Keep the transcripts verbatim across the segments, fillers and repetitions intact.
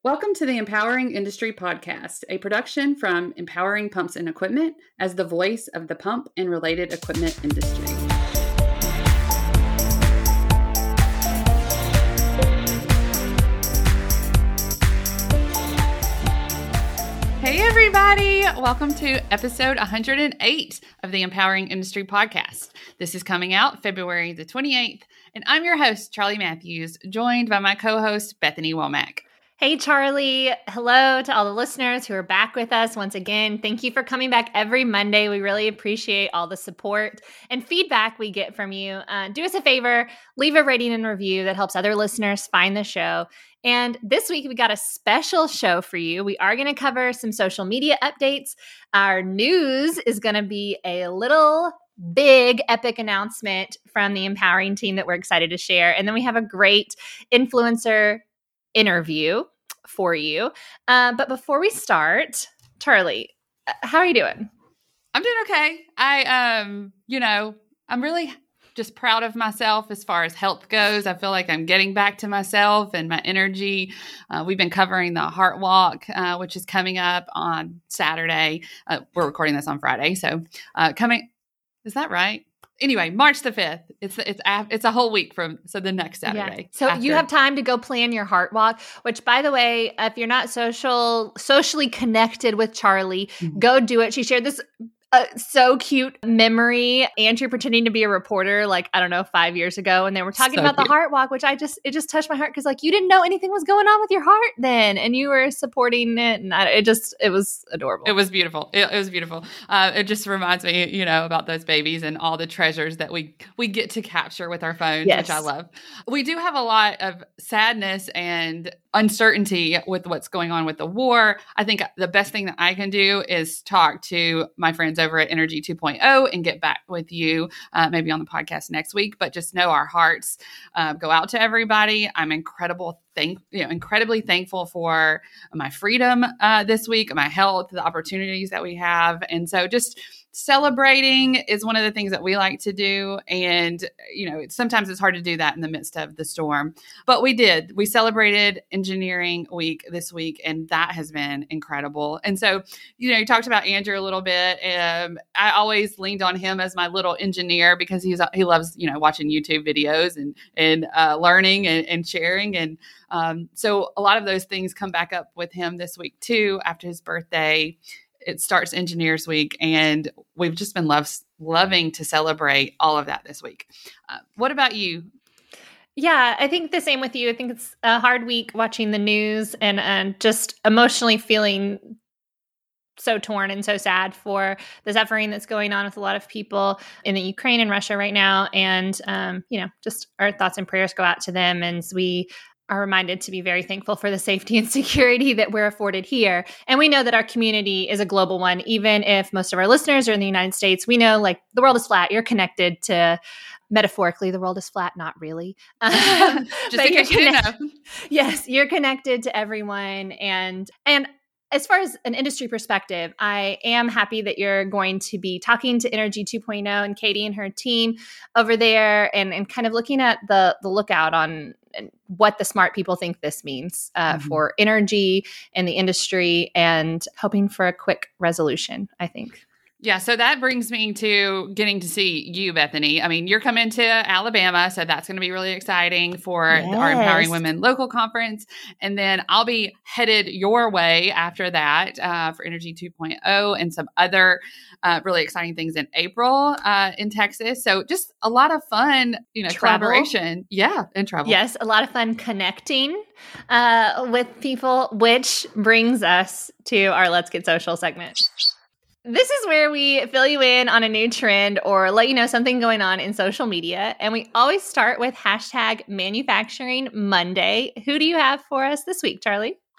Welcome to the Empowering Industry Podcast, a production from Empowering Pumps and Equipment as the voice of the pump and related equipment industry. Hey everybody, welcome to episode one hundred eight of the Empowering Industry Podcast. This is coming out February the twenty-eighth, and I'm your host, Charlie Matthews, joined by my co-host, Bethany Womack. Hey, Charlie. Hello to all the listeners who are back with us once again. Thank you for coming back every Monday. We really appreciate all the support and feedback we get from you. Uh, do us a favor, leave a rating and review that helps other listeners find the show. And this week, we got a special show for you. We are going to cover some social media updates. Our news is going to be a little big epic announcement from the Empowering team that we're excited to share. And then we have a great influencer interview for you. Uh, but before we start, Charlie, how are you doing? I'm doing okay. I, um, you know, I'm really just proud of myself as far as health goes. I feel like I'm getting back to myself and my energy. Uh, we've been covering the Heart Walk, uh, which is coming up on Saturday. Uh, we're recording this on Friday. So uh, coming, is that right? Anyway, March the fifth. It's it's it's a whole week from so the next Saturday. Yeah. So after. You have time to go plan your Heart Walk. Which, by the way, if you're not social socially connected with Charlie, mm-hmm. go do it. She shared this uh, so cute memory. Andrew pretending to be a reporter, like I don't know, five years ago, and they were talking so about cute. The Heart Walk, which I just it just touched my heart because like you didn't know anything was going on with your heart then, and you were supporting it, and I, it just it was adorable. It was beautiful. It, it was beautiful. Uh, it just reminds me, you know, about those babies and all the treasures that we we get to capture with our phones, yes. which I love. We do have a lot of sadness and uncertainty with what's going on with the war. I think the best thing that I can do is talk to my friends over at Energy two point oh and get back with you uh, maybe on the podcast next week. But just know our hearts uh, go out to everybody. I'm incredible thank you know incredibly thankful for my freedom uh, this week, my health, the opportunities that we have, and so just celebrating is one of the things that we like to do. And, you know, it's, sometimes it's hard to do that in the midst of the storm, but we did. We celebrated Engineering Week this week, and that has been incredible. And so, you know, you talked about Andrew a little bit. Um, I always leaned on him as my little engineer because he's, he loves, you know, watching YouTube videos and, and uh, learning and, and sharing. And um, so a lot of those things come back up with him this week too, after his birthday. It starts Engineers Week, and we've just been love, loving to celebrate all of that this week. Uh, what about you? Yeah, I think the same with you. I think it's a hard week watching the news and, and just emotionally feeling so torn and so sad for the suffering that's going on with a lot of people in the Ukraine and Russia right now. And, um, you know, just our thoughts and prayers go out to them. And we are reminded to be very thankful for the safety and security that we're afforded here. And we know that our community is a global one. Even if most of our listeners are in the United States, we know like the world is flat. You're connected to, metaphorically, the world is flat, not really. Um, Just in case you didn't know. Yes, you're connected to everyone. And, and as far as an industry perspective, I am happy that you're going to be talking to Energy two point oh and Katie and her team over there and, and kind of looking at the, the lookout on what the smart people think this means uh, mm-hmm. for energy and the industry, and hoping for a quick resolution, I think. Yeah, so that brings me to getting to see you, Bethany. I mean, you're coming to Alabama, so that's going to be really exciting for yes. our Empowering Women local conference. And then I'll be headed your way after that uh, for Energy two point oh and some other uh, really exciting things in April uh, in Texas. So just a lot of fun, you know, travel. collaboration. Yeah, and travel. Yes, a lot of fun connecting uh, with people, which brings us to our Let's Get Social segment. This is where we fill you in on a new trend or let you know something going on in social media. And we always start with hashtag Manufacturing Monday. Who do you have for us this week, Charlie?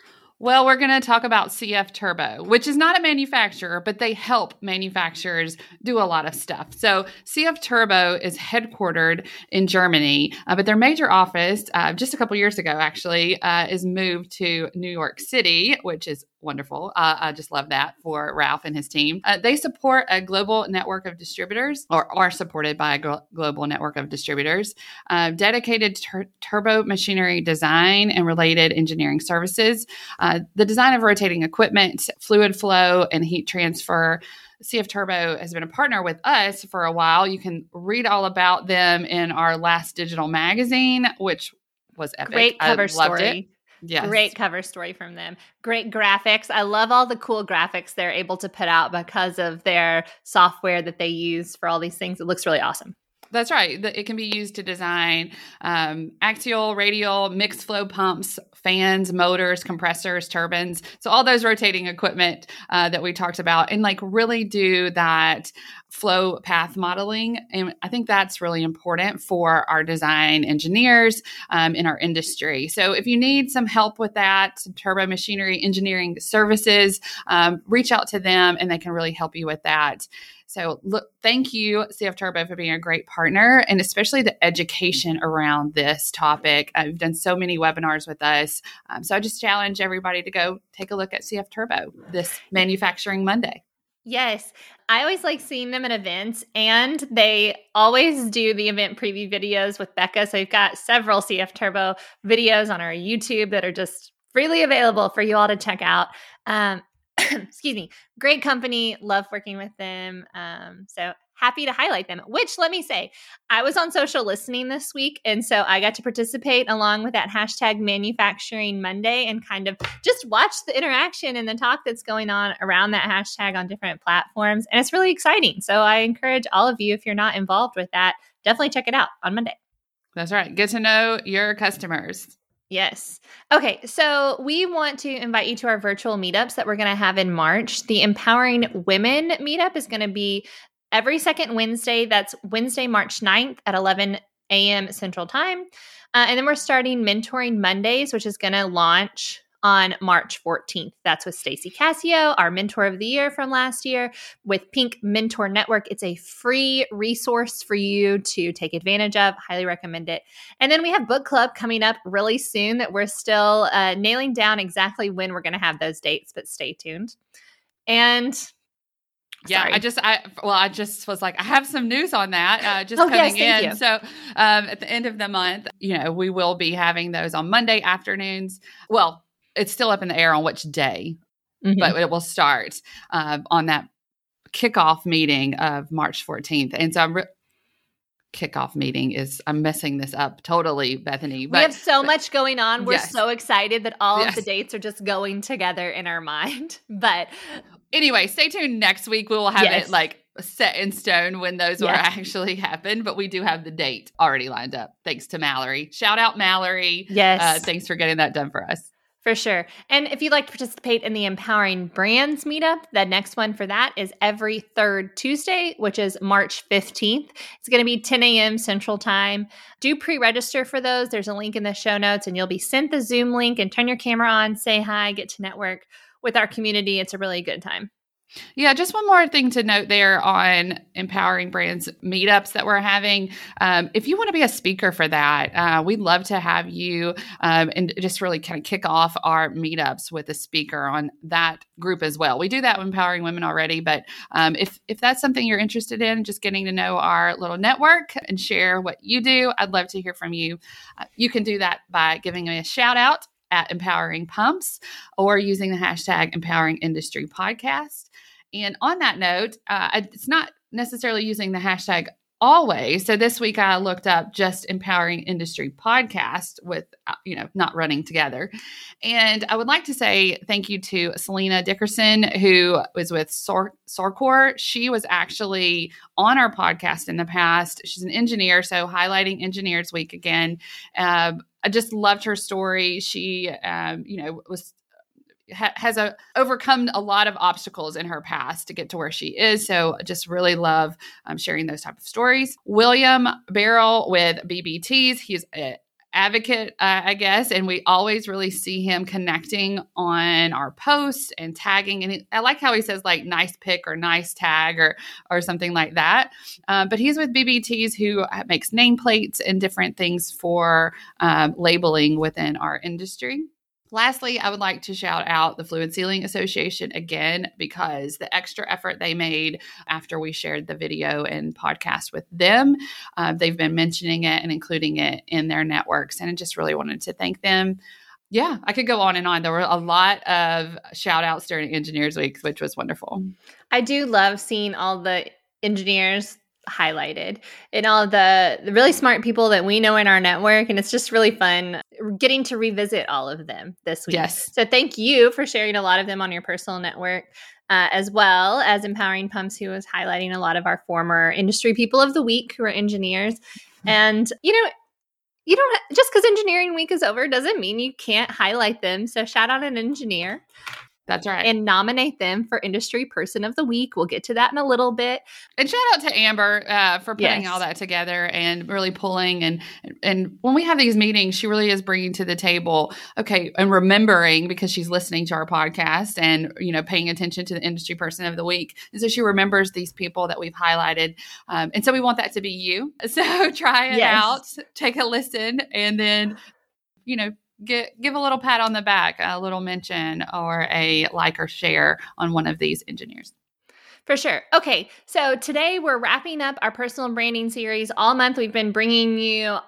Well, we're going to talk about C F Turbo, which is not a manufacturer, but they help manufacturers do a lot of stuff. So C F Turbo is headquartered in Germany, uh, but their major office, uh, just a couple years ago, actually, uh, is moved to New York City, which is wonderful. Uh, I just love that for Ralph and his team. Uh, they support a global network of distributors, or are supported by a gl- global network of distributors, uh, dedicated to turbo machinery design and related engineering services, uh, the design of rotating equipment, fluid flow, and heat transfer. C F Turbo has been a partner with us for a while. You can read all about them in our last digital magazine, which was epic. Great cover I loved story. It. Yes. Great cover story from them. Great graphics. I love all the cool graphics they're able to put out because of their software that they use for all these things. It looks really awesome. That's right. It can be used to design um, axial, radial, mixed flow pumps, fans, motors, compressors, turbines. So all those rotating equipment uh, that we talked about, and like really do that flow path modeling. And I think that's really important for our design engineers um, in our industry. So if you need some help with that, some turbo machinery engineering services, um, reach out to them and they can really help you with that. So look, thank you, C F Turbo, for being a great partner, and especially the education around this topic. Uh, you've done so many webinars with us. Um, so I just challenge everybody to go take a look at C F Turbo this Manufacturing Monday. Yes. I always like seeing them at events, and they always do the event preview videos with Becca. So we've got several C F Turbo videos on our YouTube that are just freely available for you all to check out. Um, excuse me, great company. Love working with them. Um, so happy to highlight them, which let me say, I was on social listening this week. And so I got to participate along with that hashtag Manufacturing Monday and kind of just watch the interaction and the talk that's going on around that hashtag on different platforms. And it's really exciting. So I encourage all of you, if you're not involved with that, definitely check it out on Monday. That's right. Get to know your customers. Yes. Okay. So we want to invite you to our virtual meetups that we're going to have in March. The Empowering Women meetup is going to be every second Wednesday. That's Wednesday, March ninth at eleven a.m. Central Time. Uh, and then we're starting Mentoring Mondays, which is going to launch on March fourteenth. That's with Stacey Cassio, our Mentor of the Year from last year, with Pink Mentor Network. It's a free resource for you to take advantage of. Highly recommend it. And then we have book club coming up really soon that we're still uh, nailing down exactly when we're going to have those dates, but stay tuned. And Yeah, Sorry. I just, I well, I just was like, I have some news on that uh, just oh, coming yes, thank in. You. So um, at the end of the month, you know, we will be having those on Monday afternoons. Well, it's still up in the air on which day, mm-hmm. but it will start uh, on that kickoff meeting of March fourteenth. And so I'm re- kickoff meeting is, I'm messing this up totally, Bethany. But, we have so but, much going on. We're yes. so excited that all yes. of the dates are just going together in our mind. But anyway, stay tuned next week. We will have yes. it like set in stone when those will yes. actually happen, but we do have the date already lined up. Thanks to Mallory. Shout out Mallory. Yes. Uh, thanks for getting that done for us. For sure. And if you'd like to participate in the Empowering Brands meetup, the next one for that is every third Tuesday, which is March fifteenth. It's going to be ten a.m. Central Time. Do pre-register for those. There's a link in the show notes, and you'll be sent the Zoom link and turn your camera on, say hi, get to network with our community. It's a really good time. Yeah, just one more thing to note there on Empowering Brands meetups that we're having. Um, if you want to be a speaker for that, uh, we'd love to have you um, and just really kind of kick off our meetups with a speaker on that group as well. We do that with Empowering Women already, but um, if if that's something you're interested in, just getting to know our little network and share what you do, I'd love to hear from you. Uh, you can do that by giving me a shout out at Empowering Pumps or using the hashtag Empowering Industry Podcast. And on that note, uh, it's not necessarily using the hashtag always. So this week I looked up just Empowering Industry Podcast with, uh, you know, not running together. And I would like to say thank you to Selena Dickerson, who was with Sor- Sorcor. She was actually on our podcast in the past. She's an engineer, so highlighting Engineers Week again. Uh, I just loved her story. She, um, you know, was has a, overcome a lot of obstacles in her past to get to where she is. So I just really love um, sharing those type of stories. William Barrell with B B Ts. He's a advocate, uh, I guess, and we always really see him connecting on our posts and tagging. And he, I like how he says like nice pic or nice tag or or something like that. Um, but he's with B B Ts, who makes nameplates and different things for um, labeling within our industry. Lastly, I would like to shout out the Fluid Sealing Association again, because the extra effort they made after we shared the video and podcast with them, uh, they've been mentioning it and including it in their networks. And I just really wanted to thank them. Yeah, I could go on and on. There were a lot of shout outs during Engineers Week, which was wonderful. I do love seeing all the engineers highlighted and all the, the really smart people that we know in our network. And it's just really fun getting to revisit all of them this week. Yes. So thank you for sharing a lot of them on your personal network, uh, as well as Empowering Pumps, who was highlighting a lot of our former industry people of the week who are engineers. And, you know, you don't, just because Engineering Week is over doesn't mean you can't highlight them. So shout out an engineer. That's right. And nominate them for Industry Person of the Week. We'll get to that in a little bit. And shout out to Amber uh, for putting yes. all that together and really pulling. And and when we have these meetings, she really is bringing to the table, okay, and remembering, because she's listening to our podcast and, you know, paying attention to the Industry Person of the Week. And so she remembers these people that we've highlighted. Um, and so we want that to be you. So try it yes. out, take a listen, and then, you know, Get, give a little pat on the back, a little mention, or a like or share on one of these engineers. For sure. Okay, so today we're wrapping up our personal branding series. All month we've been bringing you, I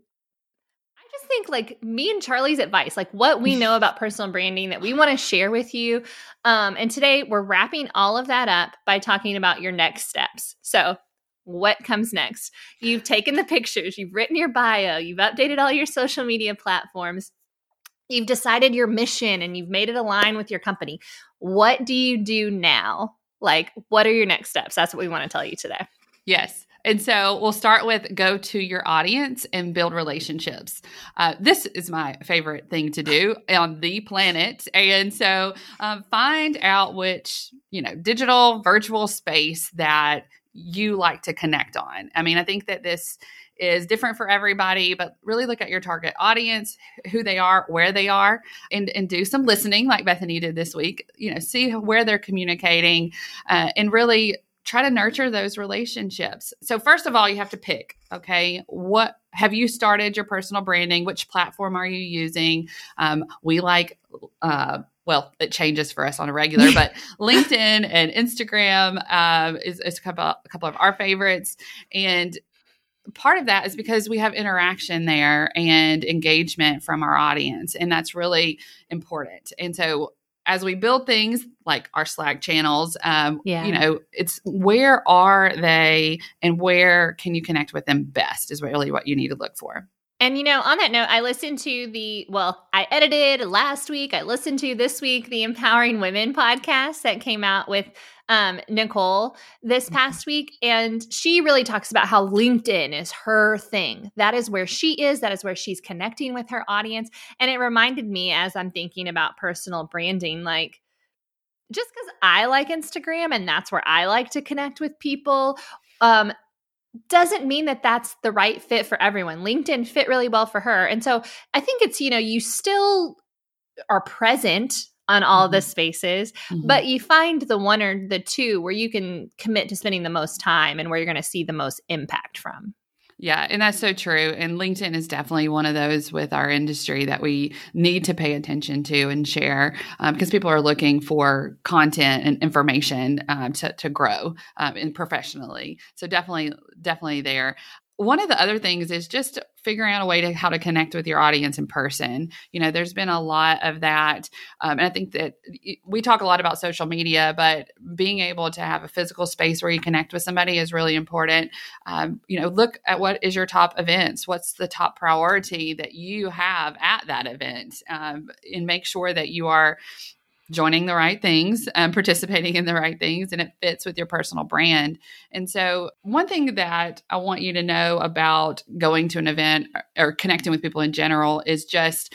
just think like me and Charlie's advice, like what we know about personal branding that we want to share with you. Um, and today we're wrapping all of that up by talking about your next steps. So what comes next? You've taken the pictures, you've written your bio, you've updated all your social media platforms, you've decided your mission, and you've made it align with your company. What do you do now? Like, what are your next steps? That's what we want to tell you today. Yes. And so we'll start with go to your audience and build relationships. Uh, this is my favorite thing to do on the planet. And so um, find out which, you know, digital virtual space that you like to connect on. I mean, I think that this is different for everybody, but really look at your target audience, who they are, where they are, and, and do some listening like Bethany did this week. You know, see where they're communicating uh, and really try to nurture those relationships. So first of all, you have to pick, okay, what have you started your personal branding? Which platform are you using? Um, we like, uh, well, it changes for us on a regular, but LinkedIn and Instagram um, is, is a, couple, a couple of our favorites. And part of that is because we have interaction there and engagement from our audience, and that's really important. And so as we build things like our Slack channels, um, yeah. you know, it's where are they and where can you connect with them best is really what you need to look for. And, you know, on that note, I listened to the, well, I edited last week. I listened to this week, the Empowering Women podcast that came out with um, Nicole this past week. And she really talks about how LinkedIn is her thing. That is where she is. That is where she's connecting with her audience. And it reminded me as I'm thinking about personal branding, like, just because I like Instagram and that's where I like to connect with people, um, doesn't mean that that's the right fit for everyone. LinkedIn fit really well for her. And so I think it's, you know, you still are present on all mm-hmm. the spaces, mm-hmm. but you find the one or the two where you can commit to spending the most time and where you're going to see the most impact from. Yeah, and that's so true. And LinkedIn is definitely one of those with our industry that we need to pay attention to and share um, because people are looking for content and information um, to, to grow um, and professionally. So definitely, definitely there. One of the other things is just figuring out a way to how to connect with your audience in person. You know, there's been a lot of that. Um, and I think that we talk a lot about social media, but being able to have a physical space where you connect with somebody is really important. Um, you know, look at what is your top events. What's the top priority that you have at that event? Um, and make sure that you are joining the right things, um, participating in the right things, and it fits with your personal brand. And so one thing that I want you to know about going to an event or, or connecting with people in general is just,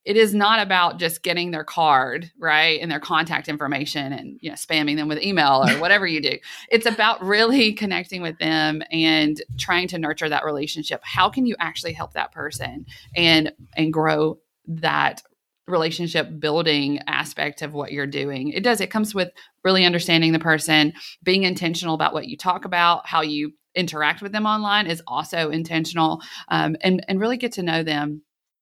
it is not about just getting their card, right, and their contact information and, you know, spamming them with email or whatever you do. It's about really connecting with them and trying to nurture that relationship. How can you actually help that person and and grow that relationship building aspect of what you're doing? It does. It comes with really understanding the person, being intentional about what you talk about, how you interact with them online is also intentional, um, and and really get to know them.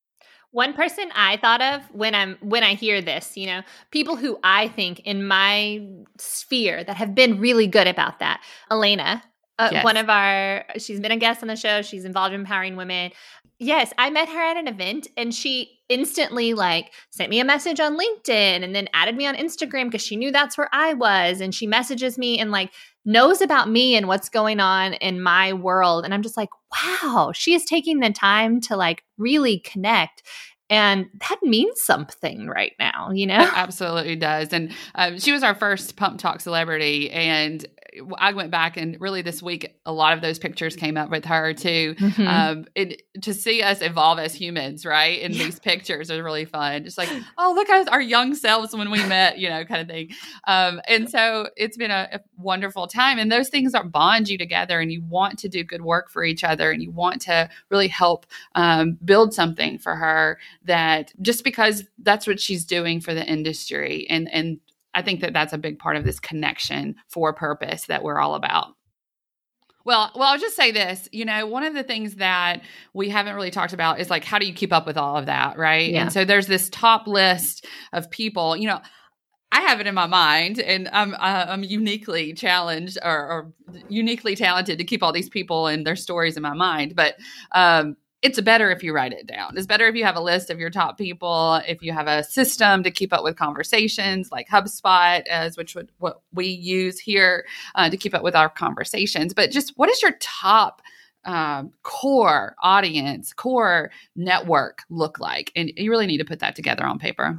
One person I thought of when I'm when I hear this, you know, people who I think in my sphere that have been really good about that. Elena, uh, yes. one of our, she's been a guest on the show. She's involved in empowering women. Yes, I met her at an event and she instantly like sent me a message on LinkedIn and then added me on Instagram because she knew that's where I was. And she messages me and like knows about me and what's going on in my world. And I'm just like, wow, she is taking the time to like really connect. And that means something right now, you know? It absolutely does. And um, she was our first Pump Talk celebrity. And I went back and really this week, a lot of those pictures came up with her too. Mm-hmm. Um, it, to see us evolve as humans, right? In yeah. these pictures is really fun. Just like, oh, look at our young selves when we met, you know, kind of thing. Um, and so it's been a, a wonderful time. And those things are bond you together and you want to do good work for each other and you want to really help um, build something for her that just because that's what she's doing for the industry. And, and I think that that's a big part of this connection for purpose that we're all about. Well, well, I'll just say this, you know, one of the things that we haven't really talked about is like, how do you keep up with all of that? Right. Yeah. And so there's this top list of people, you know, I have it in my mind and I'm, uh, I'm uniquely challenged or, or uniquely talented to keep all these people and their stories in my mind. But, um, it's better if you write it down. It's better if you have a list of your top people, if you have a system to keep up with conversations like HubSpot, as which would what we use here uh, to keep up with our conversations. But just what is your top um, core audience, core network look like? And you really need to put that together on paper.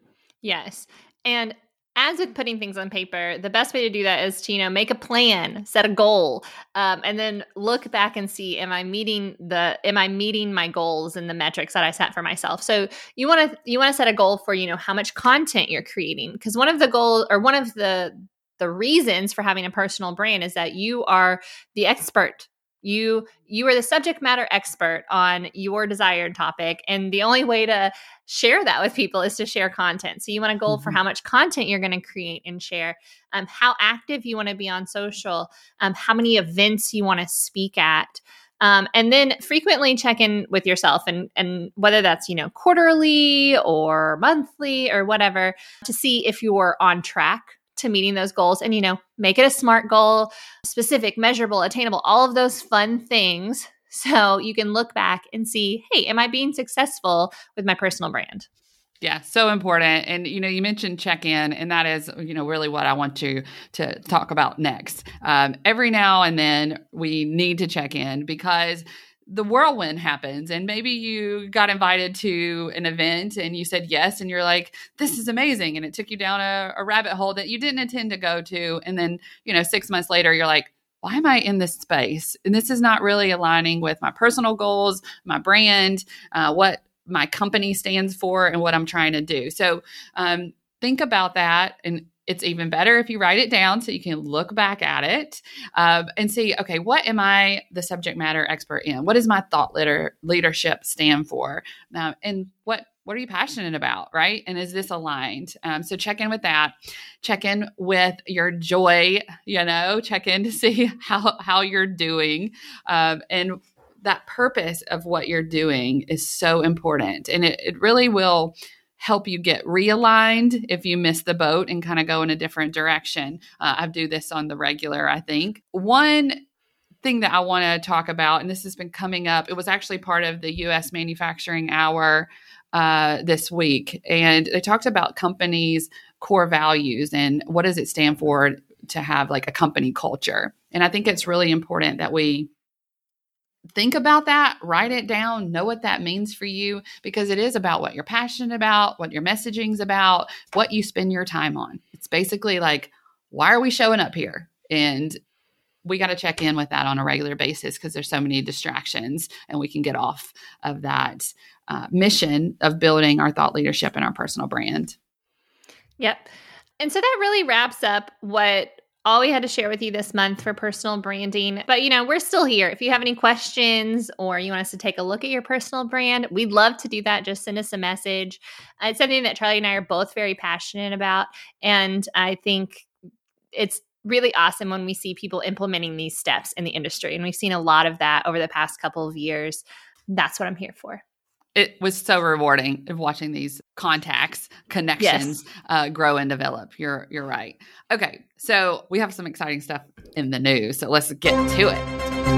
Yes. And as with putting things on paper, the best way to do that is to, you know, make a plan, set a goal, um, and then look back and see, am I meeting the, am I meeting my goals and the metrics that I set for myself? So you want to, you want to set a goal for, you know, how much content you're creating. Because one of the goals or one of the, the reasons for having a personal brand is that you are the expert. You, you are the subject matter expert on your desired topic. And the only way to share that with people is to share content. So you want a goal mm-hmm. for how much content you're going to create and share, um, how active you want to be on social, um, how many events you want to speak at. Um, and then frequently check in with yourself and, and whether that's, you know, quarterly or monthly or whatever to see if you're on track to meeting those goals and, you know, make it a SMART goal, specific, measurable, attainable, all of those fun things. So you can look back and see, hey, am I being successful with my personal brand? Yeah, so important. And, you know, you mentioned check-in, and that is, you know, really what I want to, to talk about next. Um, every now and then we need to check in because the whirlwind happens and maybe you got invited to an event and you said yes and you're like, this is amazing. And it took you down a, a rabbit hole that you didn't intend to go to. And then, you know, six months later, you're like, why am I in this space? And this is not really aligning with my personal goals, my brand, uh, what my company stands for and what I'm trying to do. So um, think about that. And it's even better if you write it down so you can look back at it uh, and see, okay, what am I the subject matter expert in? What does my thought leader, leadership stand for? Uh, and what what are you passionate about, right? And is this aligned? Um, so check in with that. Check in with your joy, you know, check in to see how, how you're doing. Um, and that purpose of what you're doing is so important. And it, it really will help you get realigned if you miss the boat and kind of go in a different direction. Uh, I do this on the regular, I think. One thing that I want to talk about, and this has been coming up, it was actually part of the U S Manufacturing Hour uh, this week. And they talked about companies' core values and what does it stand for to have like a company culture. And I think it's really important that we think about that, write it down, know what that means for you, because it is about what you're passionate about, what your messaging's about, what you spend your time on. It's basically like, why are we showing up here? And we got to check in with that on a regular basis because there's so many distractions, and we can get off of that uh, mission of building our thought leadership and our personal brand. Yep. And so that really wraps up what all we had to share with you this month for personal branding. But, you know, we're still here. If you have any questions or you want us to take a look at your personal brand, we'd love to do that. Just send us a message. Uh, it's something that Charlie and I are both very passionate about. And I think it's really awesome when we see people implementing these steps in the industry. And we've seen a lot of that over the past couple of years. That's what I'm here for. It was so rewarding of watching these contacts, connections yes. uh, grow and develop. You're you're right. Okay, so we have some exciting stuff in the news. So let's get to it.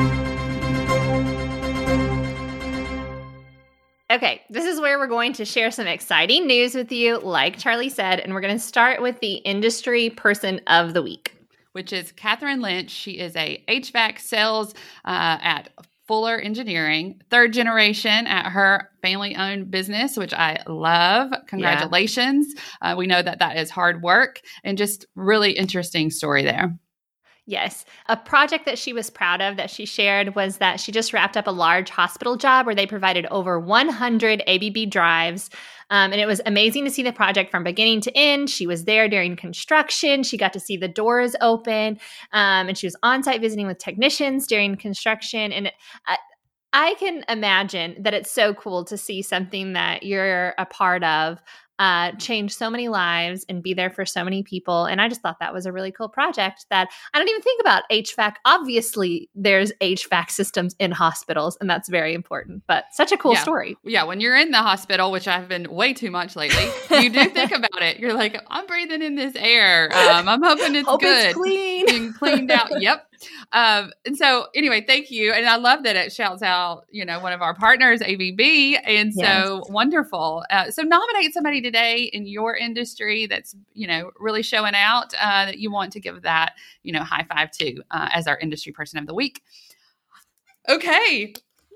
Okay, this is where we're going to share some exciting news with you, like Charlie said, and we're going to start with the Industry Person of the Week, which is Catherine Lynch. She is a H V A C sales uh, at Fuller Engineering, third generation at her family-owned business, which I love. Congratulations. Yeah. Uh, we know that that is hard work and just really interesting story there. Yes. A project that she was proud of that she shared was that she just wrapped up a large hospital job where they provided over one hundred A B B drives. Um, and it was amazing to see the project from beginning to end. She was there during construction. She got to see the doors open. Um, and she was on site visiting with technicians during construction. And I, I can imagine that it's so cool to see something that you're a part of Uh, change so many lives and be there for so many people. And I just thought that was a really cool project that I don't even think about H V A C. Obviously, there's H V A C systems in hospitals, and that's very important, but such a cool yeah. story. Yeah, when you're in the hospital, which I've been way too much lately, you do think about it. You're like, I'm breathing in this air. Um, I'm hoping it's Hope good. It's clean. Being cleaned out. Yep. Um, and so anyway, thank you. And I love that it shouts out, you know, one of our partners, A B B. And so yes. wonderful. Uh, so nominate somebody today in your industry that's, you know, really showing out uh, that you want to give that, you know, high five to uh, as our Industry Person of the Week. Okay.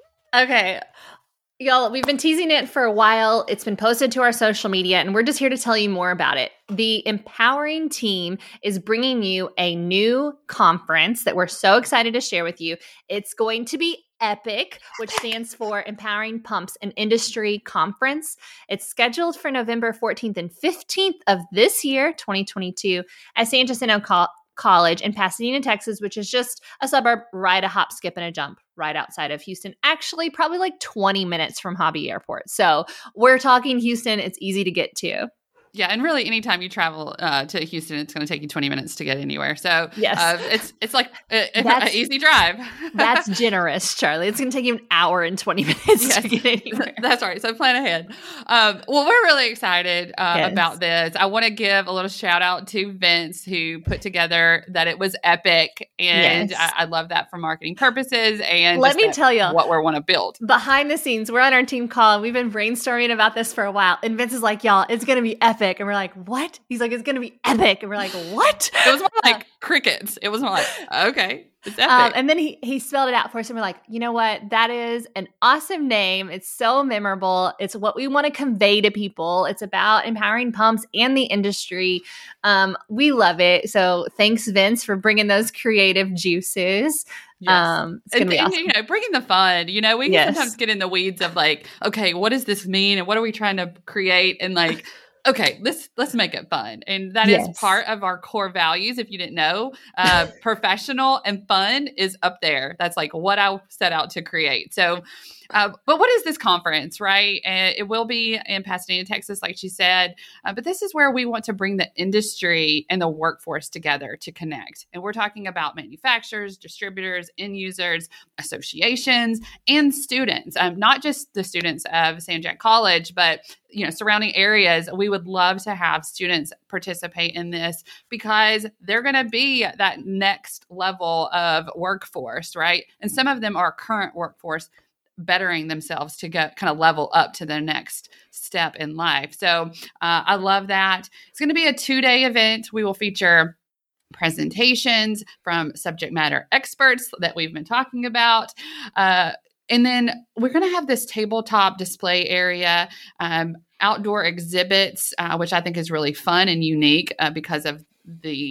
Okay. Y'all, we've been teasing it for a while. It's been posted to our social media, and we're just here to tell you more about it. The Empowering Team is bringing you a new conference that we're so excited to share with you. It's going to be EPIC, which stands for Empowering Pumps and Industry Conference. It's scheduled for November fourteenth and fifteenth of this year, twenty twenty-two, at San Jacinto Co- College in Pasadena, Texas, which is just a suburb, right a hop, skip, and a jump right outside of Houston. Actually, probably like twenty minutes from Hobby Airport. So we're talking Houston. It's easy to get to. Yeah, and really, anytime you travel uh, to Houston, it's going to take you twenty minutes to get anywhere. So yes. uh, it's it's like an easy drive. That's generous, Charlie. It's going to take you an hour and twenty minutes yes. to get anywhere. That's right. So plan ahead. Um, well, we're really excited uh, yes. about this. I want to give a little shout out to Vince, who put together that it was epic, and yes. I, I love that for marketing purposes. And let me tell you what we want to build behind the scenes. We're on our team call. We've been brainstorming about this for a while, and Vince is like, "Y'all, it's going to be epic." And we're like, what? He's like, it's going to be epic. And we're like, what? It was more like crickets. It was more like, okay, it's epic. Um, and then he he spelled it out for us. And we're like, you know what? That is an awesome name. It's so memorable. It's what we want to convey to people. It's about empowering pumps and the industry. Um, we love it. So thanks, Vince, for bringing those creative juices. Yes. Um, it's gonna and, be awesome. And, you know, bringing the fun, you know, we can yes. sometimes get in the weeds of like, okay, what does this mean? And what are we trying to create? And like, okay, let's let's make it fun. And that yes. is part of our core values. If you didn't know, uh, professional and fun is up there. That's like what I set out to create. So, uh, but what is this conference, right? And it will be in Pasadena, Texas, like she said. Uh, but this is where we want to bring the industry and the workforce together to connect. And we're talking about manufacturers, distributors, end users, associations, and students. Um, not just the students of San Jac College, but you know, surrounding areas. We would love to have students participate in this because they're going to be that next level of workforce, right? And some of them are current workforce bettering themselves to get kind of level up to their next step in life. So uh, I love that. It's going to be a two-day event. We will feature presentations from subject matter experts that we've been talking about. Uh, And then we're going to have this tabletop display area, um, outdoor exhibits, uh, which I think is really fun and unique uh, because of the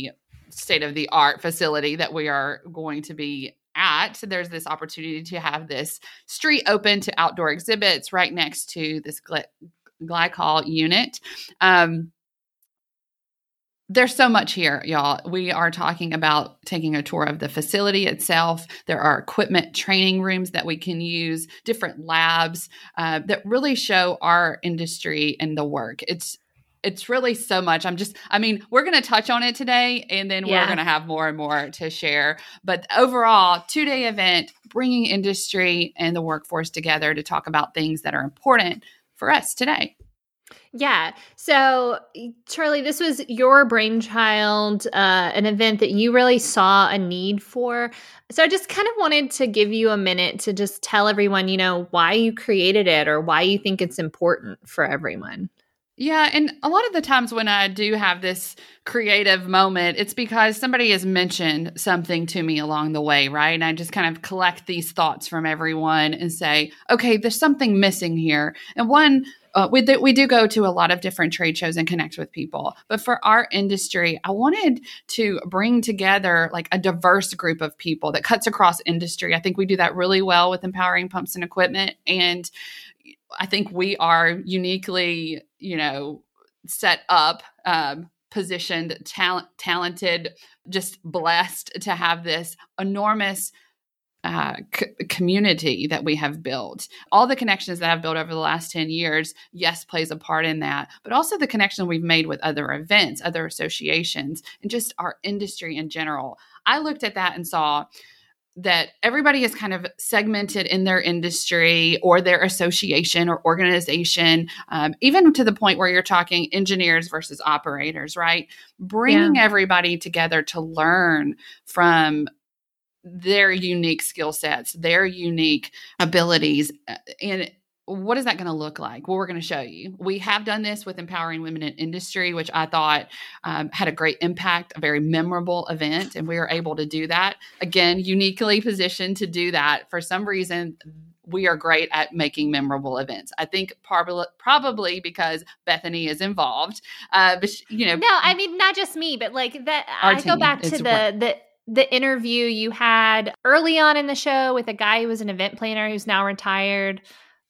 state-of-the-art facility that we are going to be at. So there's this opportunity to have this street open to outdoor exhibits right next to this gly- glycol unit. Um, There's so much here, y'all. We are talking about taking a tour of the facility itself. There are equipment training rooms that we can use, different labs uh, that really show our industry and the work. It's it's really so much. I'm just, I mean, we're going to touch on it today, and then yeah. we're going to have more and more to share. But overall, two-day event, bringing industry and the workforce together to talk about things that are important for us today. Yeah. So, Charlie, this was your brainchild, uh, an event that you really saw a need for. So I just kind of wanted to give you a minute to just tell everyone, you know, why you created it or why you think it's important for everyone. Yeah. And a lot of the times when I do have this creative moment, it's because somebody has mentioned something to me along the way, right? And I just kind of collect these thoughts from everyone and say, okay, there's something missing here. And one, Uh, we, do, we do go to a lot of different trade shows and connect with people. But for our industry, I wanted to bring together like a diverse group of people that cuts across industry. I think we do that really well with Empowering Pumps and Equipment. And I think we are uniquely, you know, set up, um, positioned, talent, talented, just blessed to have this enormous Uh, c- community that we have built. All the connections that I've built over the last ten years, yes, plays a part in that, but also the connection we've made with other events, other associations, and just our industry in general. I looked at that and saw that everybody is kind of segmented in their industry or their association or organization, um, even to the point where you're talking engineers versus operators, right? Bringing yeah. everybody together to learn from their unique skill sets, their unique abilities. And what is that going to look like? Well, we're going to show you. We have done this with Empowering Women in Industry, which I thought um, had a great impact, a very memorable event. And we were able to do that. Again, uniquely positioned to do that. For some reason, we are great at making memorable events. I think prob- probably because Bethany is involved. Uh, but, you know, no, I mean, not just me, but like that. I go back to the, the, the interview you had early on in the show with a guy who was an event planner who's now retired.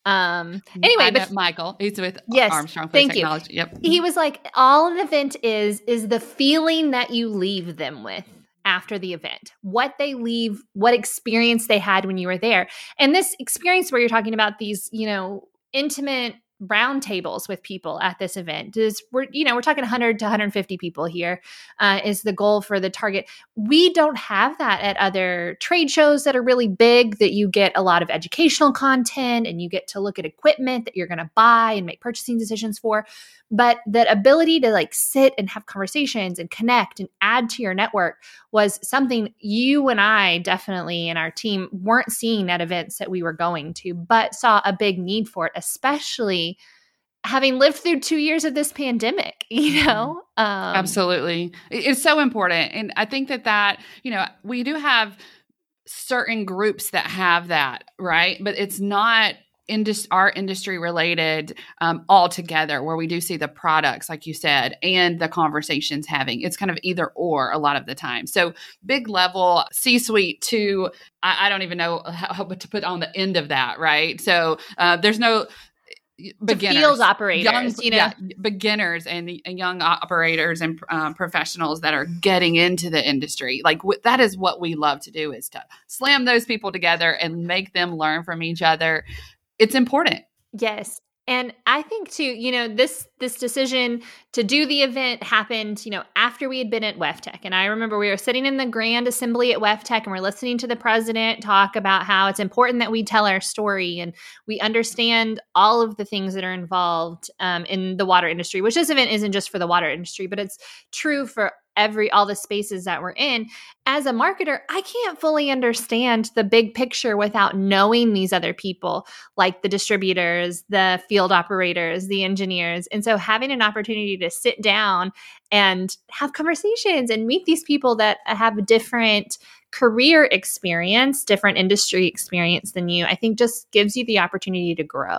Um, anyway, I but Michael, he's with yes, Armstrong thank Technology. You. Yep. He was like, all an event is, is the feeling that you leave them with after the event, what they leave, what experience they had when you were there. And this experience where you're talking about these, you know, intimate round tables with people at this event is we're, you know, we're talking one hundred to one hundred fifty people here uh, is the goal for the target. We don't have that at other trade shows that are really big, that you get a lot of educational content and you get to look at equipment that you're going to buy and make purchasing decisions for. But that ability to like sit and have conversations and connect and add to your network was something you and I definitely and our team weren't seeing at events that we were going to, but saw a big need for it, especially having lived through two years of this pandemic, you know? Um, Absolutely. It's so important. And I think that that, you know, we do have certain groups that have that, right? But it's not Indus- our industry related um, all together, where we do see the products, like you said, and the conversations having. It's kind of either or a lot of the time. So big level C-suite to, I, I don't even know how, how to put on the end of that, right? So uh, there's no beginners, field operators, young, you know, yeah, beginners and, and young operators and um, professionals that are getting into the industry. Like w- that is what we love to do, is to slam those people together and make them learn from each other. It's important. Yes. And I think too, you know, this this decision to do the event happened, you know, after we had been at WEFTEC. And I remember we were sitting in the grand assembly at WEFTEC and we're listening to the president talk about how it's important that we tell our story and we understand all of the things that are involved um, in the water industry, which this event isn't just for the water industry, but it's true for every all the spaces that we're in. As a marketer, I can't fully understand the big picture without knowing these other people, like the distributors, the field operators, the engineers. And so having an opportunity to sit down and have conversations and meet these people that have a different career experience, different industry experience than you, I think just gives you the opportunity to grow.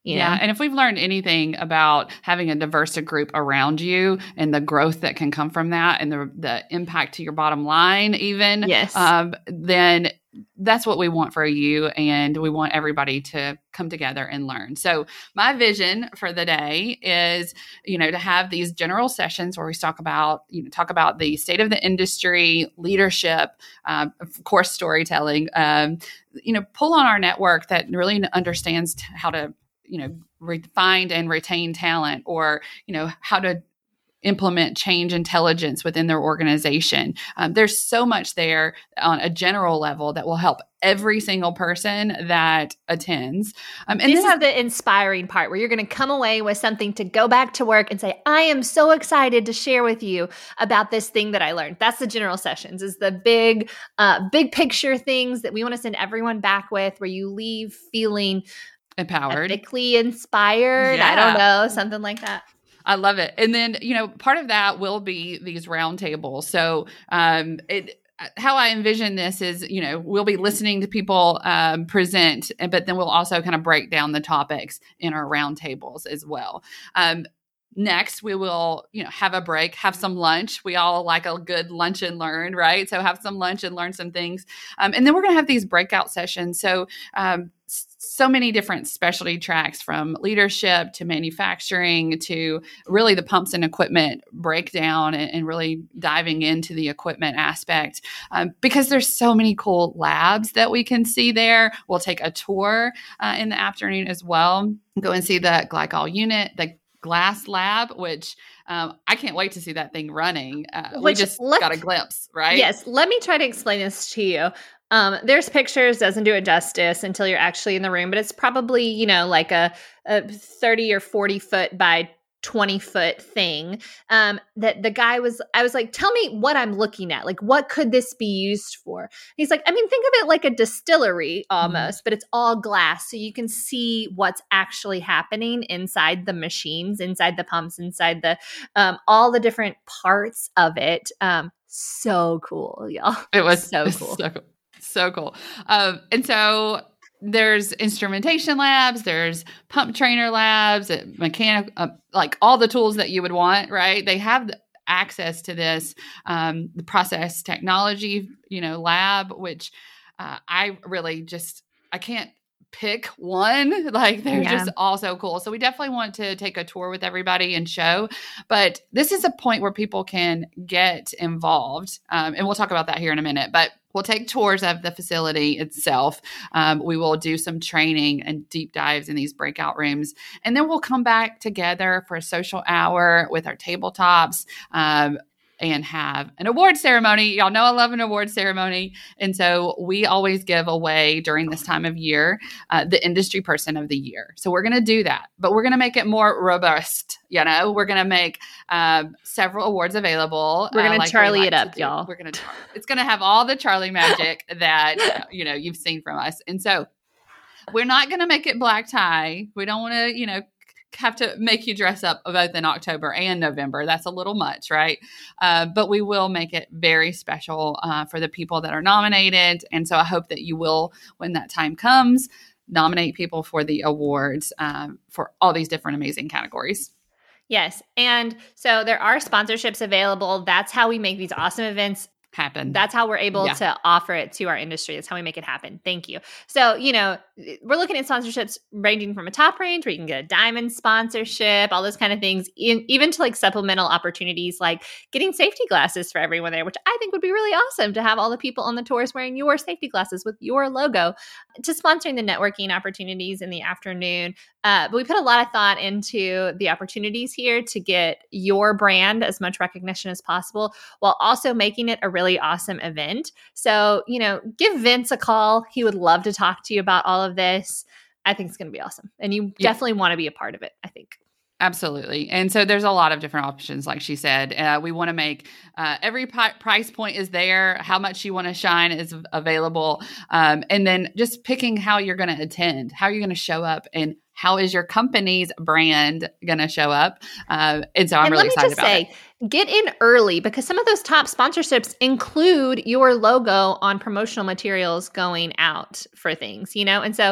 You yeah. know? And if we've learned anything about having a diverse group around you and the growth that can come from that and the the impact to your bottom line even, yes. um, then that's what we want for you. And we want everybody to come together and learn. So my vision for the day is, you know, to have these general sessions where we talk about, you know, talk about the state of the industry, leadership, um, of course, storytelling, um, you know, pull on our network that really understands how to, you know, re- find and retain talent, or, you know, how to implement change intelligence within their organization. Um, there's so much there on a general level that will help every single person that attends. Um, and this is the inspiring part where you're going to come away with something to go back to work and say, I am so excited to share with you about this thing that I learned. That's the general sessions, is the big, uh, big picture things that we want to send everyone back with, where you leave feeling empowered, ethically inspired. Yeah. I don't know, something like that. I love it. And then, you know, part of that will be these roundtables. So um, it, how I envision this is, you know, we'll be listening to people um, present, but then we'll also kind of break down the topics in our roundtables as well. Um, Next, we will, you know, have a break, have some lunch. We all like a good lunch and learn, right? So have some lunch and learn some things. Um, and then we're going to have these breakout sessions. So, um, so many different specialty tracks, from leadership to manufacturing to really the pumps and equipment breakdown, and, and really diving into the equipment aspect, um, because there's so many cool labs that we can see there. We'll take a tour uh, in the afternoon as well. Go and see the glycol unit, the glass lab, which um, I can't wait to see that thing running. Uh, we just got a glimpse, right? Yes. Let me try to explain this to you. Um, there's pictures, doesn't do it justice until you're actually in the room, but it's probably, you know, like a, a thirty or forty foot by twenty foot thing. Um, that the guy was, I was like, tell me what I'm looking at. Like, what could this be used for? He's like, I mean, think of it like a distillery almost, mm-hmm. but it's all glass. So you can see what's actually happening inside the machines, inside the pumps, inside the, um, all the different parts of it. Um, so cool, y'all. It was so cool. So cool. So cool. Um, and so there's instrumentation labs, there's pump trainer labs, mechanic, uh, like all the tools that you would want, right? They have access to this, um, the process technology, you know, lab, which uh, I really just, I can't pick one. Like they're yeah. just all so cool. So we definitely want to take a tour with everybody and show, but this is a point where people can get involved. Um, and we'll talk about that here in a minute, but we'll take tours of the facility itself. Um, we will do some training and deep dives in these breakout rooms. And then we'll come back together for a social hour with our tabletops, um, and have an award ceremony. Y'all know I love an award ceremony. And so we always give away during this time of year uh, the industry person of the year. So we're going to do that, but we're going to make it more robust. You know, we're going to make um, several awards available. We're going uh, like to Charlie like it up, y'all. We're going to, it's going to have all the Charlie magic that, you know, you've seen from us. And so we're not going to make it black tie. We don't want to, you know, have to make you dress up both in October and November. That's a little much, right? Uh, but we will make it very special uh, for the people that are nominated. And so I hope that you will, when that time comes, nominate people for the awards um, for all these different amazing categories. Yes. And so there are sponsorships available. That's how we make these awesome events happen. That's how we're able yeah. to offer it to our industry. That's how we make it happen. Thank you. So, you know, we're looking at sponsorships ranging from a top range where you can get a diamond sponsorship, all those kind of things, in, even to like supplemental opportunities like getting safety glasses for everyone there, which I think would be really awesome to have all the people on the tours wearing your safety glasses with your logo, to sponsoring the networking opportunities in the afternoon. Uh, but we put a lot of thought into the opportunities here to get your brand as much recognition as possible while also making it a really awesome event. So, you know, give Vince a call. He would love to talk to you about all of this. I think it's going to be awesome. And you yeah. definitely want to be a part of it, I think. Absolutely. And so there's a lot of different options, like she said. Uh, we want to make uh, every pi- price point is there. How much you want to shine is available. Um, and then just picking how you're going to attend, how you're going to show up, and how is your company's brand going to show up? Uh, and so I'm and really excited about it. Let me just say, get in early because some of those top sponsorships include your logo on promotional materials going out for things, you know? And so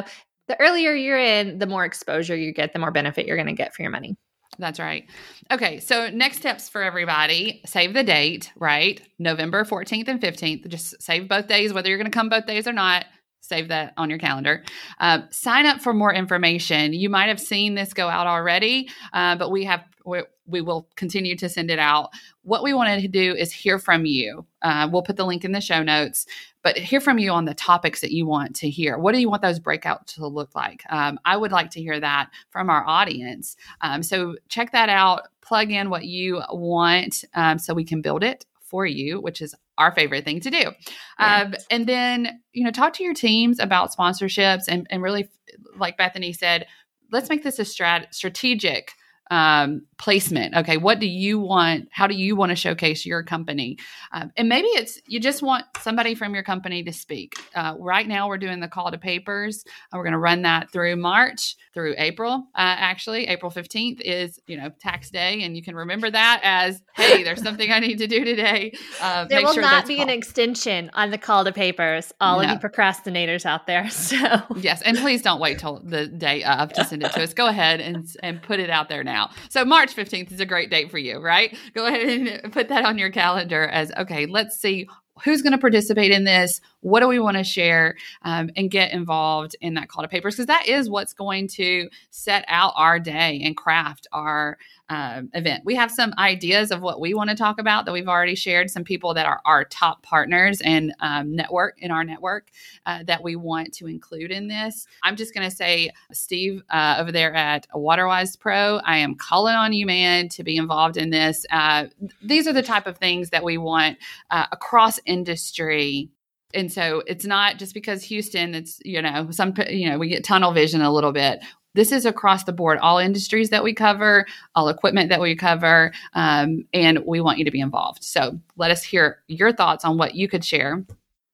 the earlier you're in, the more exposure you get, the more benefit you're going to get for your money. That's right. Okay, so next steps for everybody, save the date, right? November fourteenth and fifteenth. Just save both days, whether you're going to come both days or not. Save that on your calendar. Uh, sign up for more information. You might have seen this go out already, uh, but we have we, we will continue to send it out. What we wanted to do is hear from you. Uh, we'll put the link in the show notes, but hear from you on the topics that you want to hear. What do you want those breakouts to look like? Um, I would like to hear that from our audience. Um, so check that out. Plug in what you want um, so we can build it for you, which is our favorite thing to do. Yes. Um, and then, you know, talk to your teams about sponsorships and, and really, like Bethany said, let's make this a strat- strategic um, placement. Okay. What do you want? How do you want to showcase your company? Um, and maybe it's, you just want somebody from your company to speak. Uh, right now we're doing the call to papers. Uh, we're going to run that through March, through April. Uh, actually, April fifteenth is, you know, tax day. And you can remember that as, hey, there's something I need to do today. Uh, there will sure not be called. an extension on the call to papers. All no. of you procrastinators out there. So yes. And please don't wait till the day of to send it to us. Go ahead and, and put it out there now. So March fifteenth is a great date for you, right? Go ahead and put that on your calendar as, okay, let's see who's going to participate in this. What do we want to share um, and get involved in that call to papers? Because that is what's going to set out our day and craft our um, event. We have some ideas of what we want to talk about that we've already shared. Some people that are our top partners and um, network in our network uh, that we want to include in this. I'm just going to say, Steve, uh, over there at WaterWise Pro, I am calling on you, man, to be involved in this. Uh, these are the type of things that we want uh, across industry. And so it's not just because Houston, it's, you know, some, you know, we get tunnel vision a little bit. This is across the board, all industries that we cover, all equipment that we cover, um, and we want you to be involved. So let us hear your thoughts on what you could share.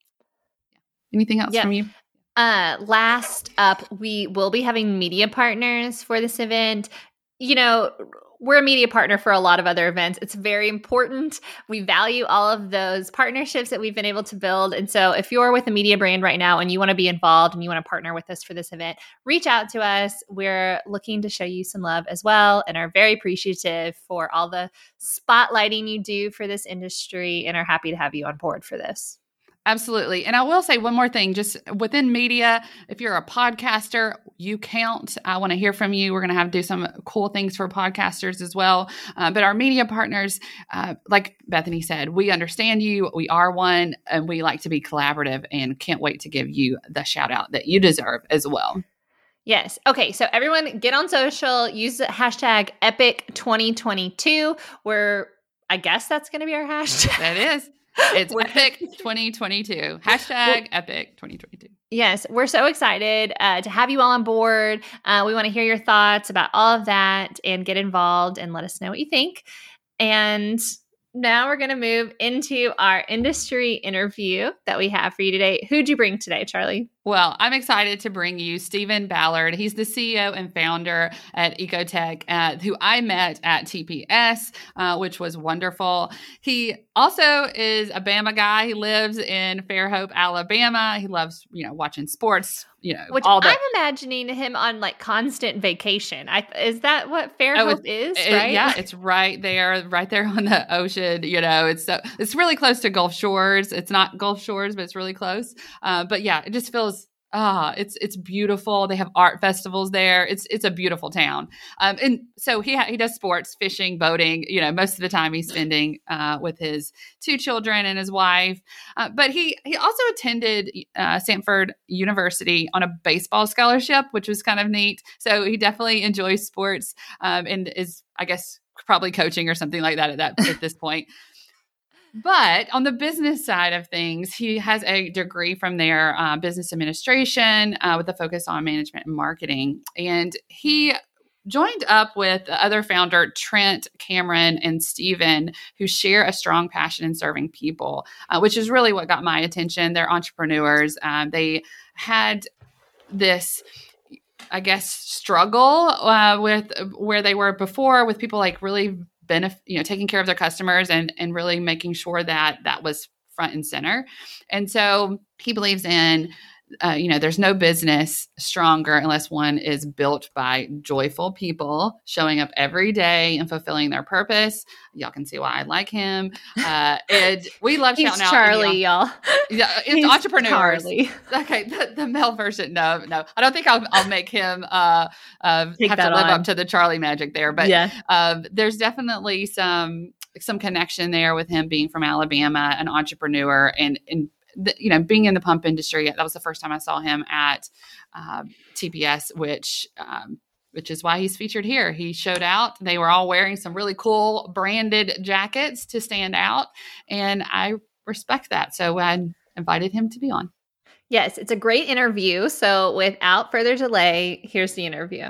Anything else yep. from you? Uh, last up, we will be having media partners for this event. You know, we're a media partner for a lot of other events. It's very important. We value all of those partnerships that we've been able to build. And so if you're with a media brand right now and you want to be involved and you want to partner with us for this event, reach out to us. We're looking to show you some love as well and are very appreciative for all the spotlighting you do for this industry and are happy to have you on board for this. Absolutely. And I will say one more thing, just within media, if you're a podcaster, you count. I want to hear from you. We're going to have to do some cool things for podcasters as well. Uh, but our media partners, uh, like Bethany said, we understand you. We are one, and we like to be collaborative and can't wait to give you the shout out that you deserve as well. Yes. Okay. So everyone get on social, use the hashtag Epic twenty twenty-two, where I guess that's going to be our hashtag. That is. It's Epic twenty twenty-two. Hashtag Epic twenty twenty-two. Yes, we're so excited uh, to have you all on board. Uh, we want to hear your thoughts about all of that and get involved and let us know what you think. And now we're going to move into our industry interview that we have for you today. Who'd you bring today, Charlie? Well, I'm excited to bring you Stephen Ballard. He's the C E O and founder at Ecotech, uh, who I met at T P S, uh, which was wonderful. He also is a Bama guy. He lives in Fairhope, Alabama. He loves, you know, watching sports. You know, which all the- I'm imagining him on like constant vacation. I, is that what Fairhope oh, is? It, right? Yeah, it's right there, right there on the ocean. You know, it's uh, it's really close to Gulf Shores. It's not Gulf Shores, but it's really close. Uh, but yeah, it just feels. Ah, it's it's beautiful. They have art festivals there. It's it's a beautiful town. Um, and so he ha- he does sports, fishing, boating. You know, most of the time he's spending uh, with his two children and his wife. Uh, but he he also attended uh, Stanford University on a baseball scholarship, which was kind of neat. So he definitely enjoys sports um, and is, I guess, probably coaching or something like that at that at this point. But on the business side of things, he has a degree from their uh, business administration uh, with a focus on management and marketing. And he joined up with the other founder, Trent, Cameron, and Steven, who share a strong passion in serving people, uh, which is really what got my attention. They're entrepreneurs. Um, they had this, I guess, struggle uh, with where they were before with people like really benefit, you know, taking care of their customers and, and really making sure that that was front and center. And so he believes in uh, you know, there's no business stronger unless one is built by joyful people showing up every day and fulfilling their purpose. Y'all can see why I like him. Uh, and we love He's shouting out. Charlie, y'all. Yeah, it's He's entrepreneurs. Charlie. Okay, the, the male version. No, no, I don't think I'll, I'll make him uh, uh, have to live on. up to the Charlie magic there. But yeah. uh, there's definitely some some connection there with him being from Alabama, an entrepreneur, and and the, you know, being in the pump industry. That was the first time I saw him at uh, T P S, which. Um, which is why he's featured here. He showed out. They were all wearing some really cool branded jackets to stand out. And I respect that. So I invited him to be on. Yes, it's a great interview. So without further delay, here's the interview.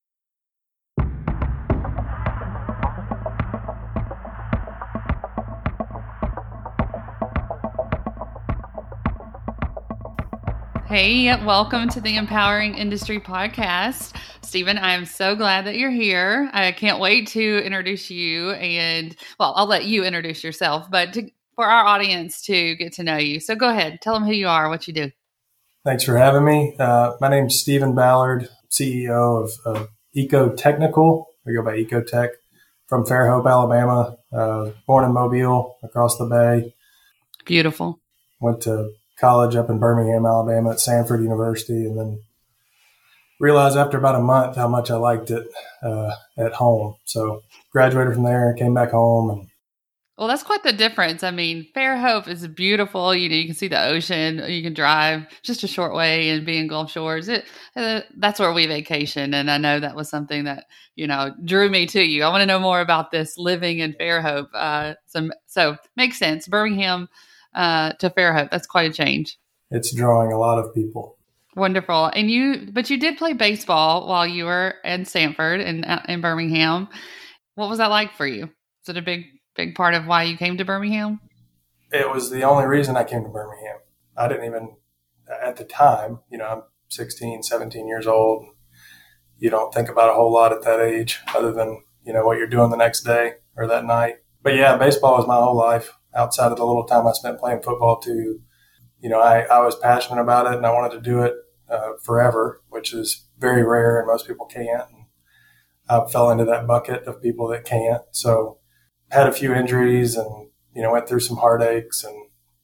Hey, welcome to the Empowering Industry Podcast. Stephen, I'm so glad that you're here. I can't wait to introduce you and, well, I'll let you introduce yourself, but to, for our audience to get to know you. So go ahead, tell them who you are, what you do. Thanks for having me. Uh, my name's Stephen Ballard, C E O of, of Eco Technical. We go by Ecotech from Fairhope, Alabama. Uh, born in Mobile, across the bay. Beautiful. Went to college up in Birmingham, Alabama at Samford University, and then realized after about a month how much I liked it uh, at home. So graduated from there, came back home. And well, that's quite the difference. I mean, Fairhope is beautiful. You know, you can see the ocean. You can drive just a short way and be in Gulf Shores. It, uh, that's where we vacation. And I know that was something that, you know, drew me to you. I want to know more about this living in Fairhope. Uh, so, so makes sense. Birmingham uh, to Fairhope. That's quite a change. It's drawing a lot of people. Wonderful. And you, but you did play baseball while you were in Samford and in, in Birmingham. What was that like for you? Is it a big, big part of why you came to Birmingham? It was the only reason I came to Birmingham. I didn't even, at the time, you know, I'm sixteen, seventeen years old. You don't think about a whole lot at that age other than, you know, what you're doing the next day or that night. But yeah, baseball was my whole life. Outside of the little time I spent playing football too, you know, I, I was passionate about it and I wanted to do it uh, forever, which is very rare and most people can't. And I fell into that bucket of people that can't. So had a few injuries and, you know, went through some heartaches, and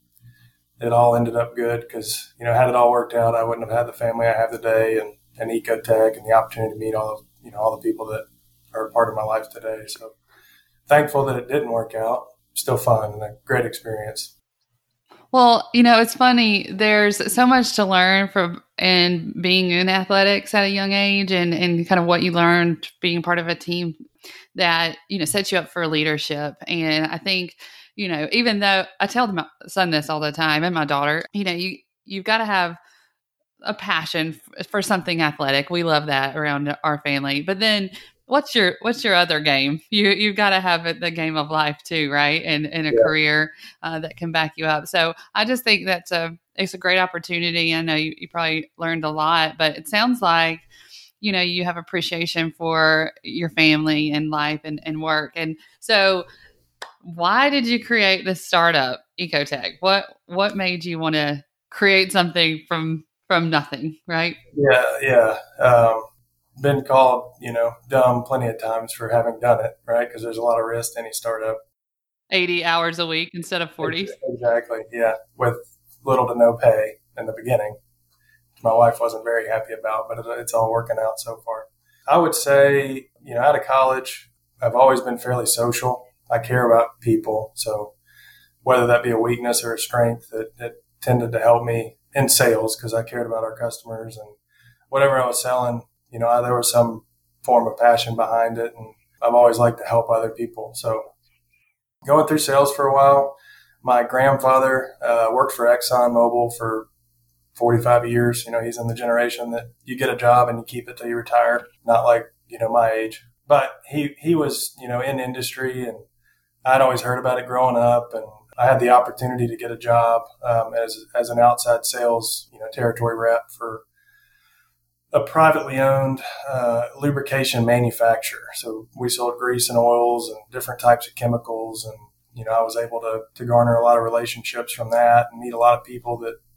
it all ended up good because, you know, had it all worked out, I wouldn't have had the family I have today, and, and Ecotech and the opportunity to meet all of, you know, all the people that are a part of my life today. So thankful that it didn't work out. Still fun and a great experience. Well, you know, it's funny. There's so much to learn from and being in athletics at a young age, and, and kind of what you learned being part of a team that, you know, sets you up for leadership. And I think, you know, even though I tell my son this all the time and my daughter, you know, you, you've got to have a passion f- for something athletic. We love that around our family. But then what's your, what's your other game? You, you've got to have it, the game of life too, right? And, and a Yeah. career uh, that can back you up. So I just think that's a, it's a great opportunity. I know you, you probably learned a lot, but it sounds like, you know, you have appreciation for your family and life and, and work. And so why did you create this startup, Ecotech? What, what made you want to create something from, from nothing, right? Yeah. Yeah. Um, been called, you know, dumb plenty of times for having done it, right? Because there's a lot of risk to any startup. eighty hours a week instead of forty. Exactly. Yeah. With little to no pay in the beginning. My wife wasn't very happy about, but it's all working out so far. I would say, you know, out of college, I've always been fairly social. I care about people. So whether that be a weakness or a strength, it, it tended to help me in sales because I cared about our customers, and whatever I was selling, you know, I, there was some form of passion behind it, and I've always liked to help other people. So going through sales for a while, my grandfather uh, worked for ExxonMobil for forty-five years. You know, he's in the generation that you get a job and you keep it till you retire, not like, you know, my age. But he, he was, you know, in industry, and I'd always heard about it growing up, and I had the opportunity to get a job um, as as an outside sales, you know, territory rep for a privately owned uh, lubrication manufacturer. So we sold grease and oils and different types of chemicals. And, you know, I was able to, to garner a lot of relationships from that and meet a lot of people that,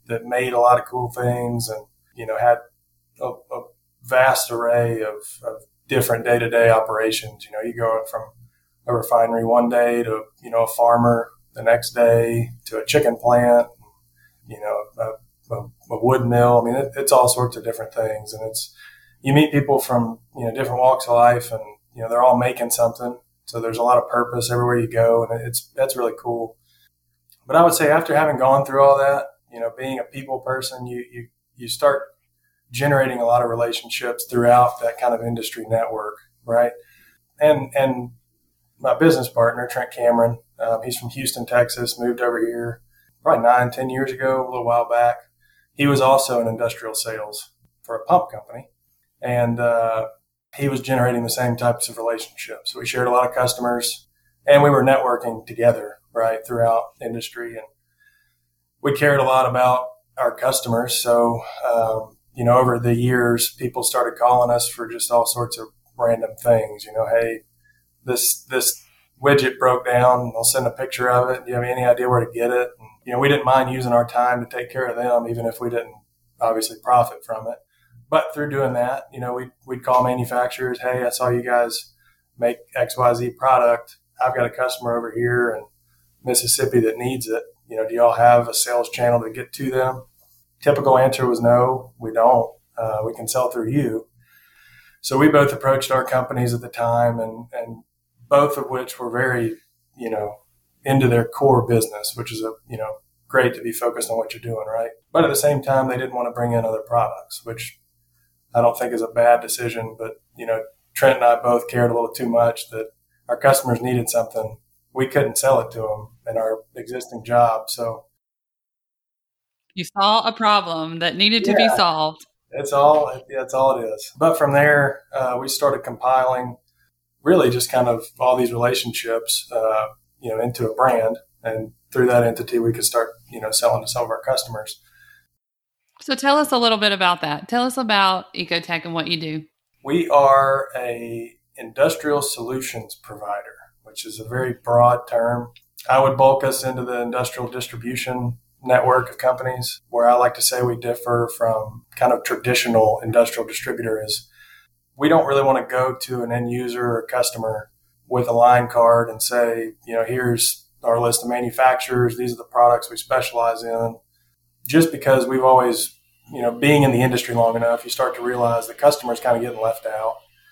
that made a lot of cool things and, you know, had a, a vast array of, of different day-to-day operations. You know, you go from a refinery one day to, you know, a farmer the next day to a chicken plant, you know, a, a, a wood mill. I mean, it, it's all sorts of different things. And it's, you meet people from, you know, different walks of life and, you know, they're all making something. So there's a lot of purpose everywhere you go. And it's, that's really cool. But I would say after having gone through all that, you know, being a people person, you, you, you start generating a lot of relationships throughout that kind of industry network. Right. And, and my business partner, Trent Cameron, um, he's from Houston, Texas, moved over here probably nine, ten years ago, a little while back. He was also in industrial sales for a pump company. And, uh, he was generating the same types of relationships. We shared a lot of customers and we were networking together, right, throughout industry. And we cared a lot about our customers. So, um, you know, over the years, people started calling us for just all sorts of random things. You know, hey, this, this widget broke down. They'll send a picture of it. Do you have any idea where to get it? And, you know, we didn't mind using our time to take care of them, even if we didn't obviously profit from it. But through doing that, you know, we'd, we'd call manufacturers, hey, I saw you guys make X Y Z product. I've got a customer over here in Mississippi that needs it. You know, do y'all have a sales channel to get to them? Typical answer was no, we don't. Uh, we can sell through you. So we both approached our companies at the time and, and both of which were very, you know, into their core business, which is, a you know, great to be focused on what you're doing, right? But at the same time, they didn't want to bring in other products, which I don't think is a bad decision, but, you know, Trent and I both cared a little too much that our customers needed something. We couldn't sell it to them in our existing job. So you saw a problem that needed to yeah, be solved. It's all, yeah, it's all it is. But from there, uh, we started compiling really just kind of all these relationships, uh, you know, into a brand. And through that entity, we could start, you know, selling to some of our customers. So tell us a little bit about that. Tell us about Ecotech and what you do. We are a industrial solutions provider, which is a very broad term. I would bulk us into the industrial distribution network of companies. Where I like to say we differ from kind of traditional industrial distributor is we don't really want to go to an end user or customer with a line card and say, you know, here's our list of manufacturers. These are the products we specialize in. Just because we've always, you know, being in the industry long enough, you start to realize the customer's kind of getting left out.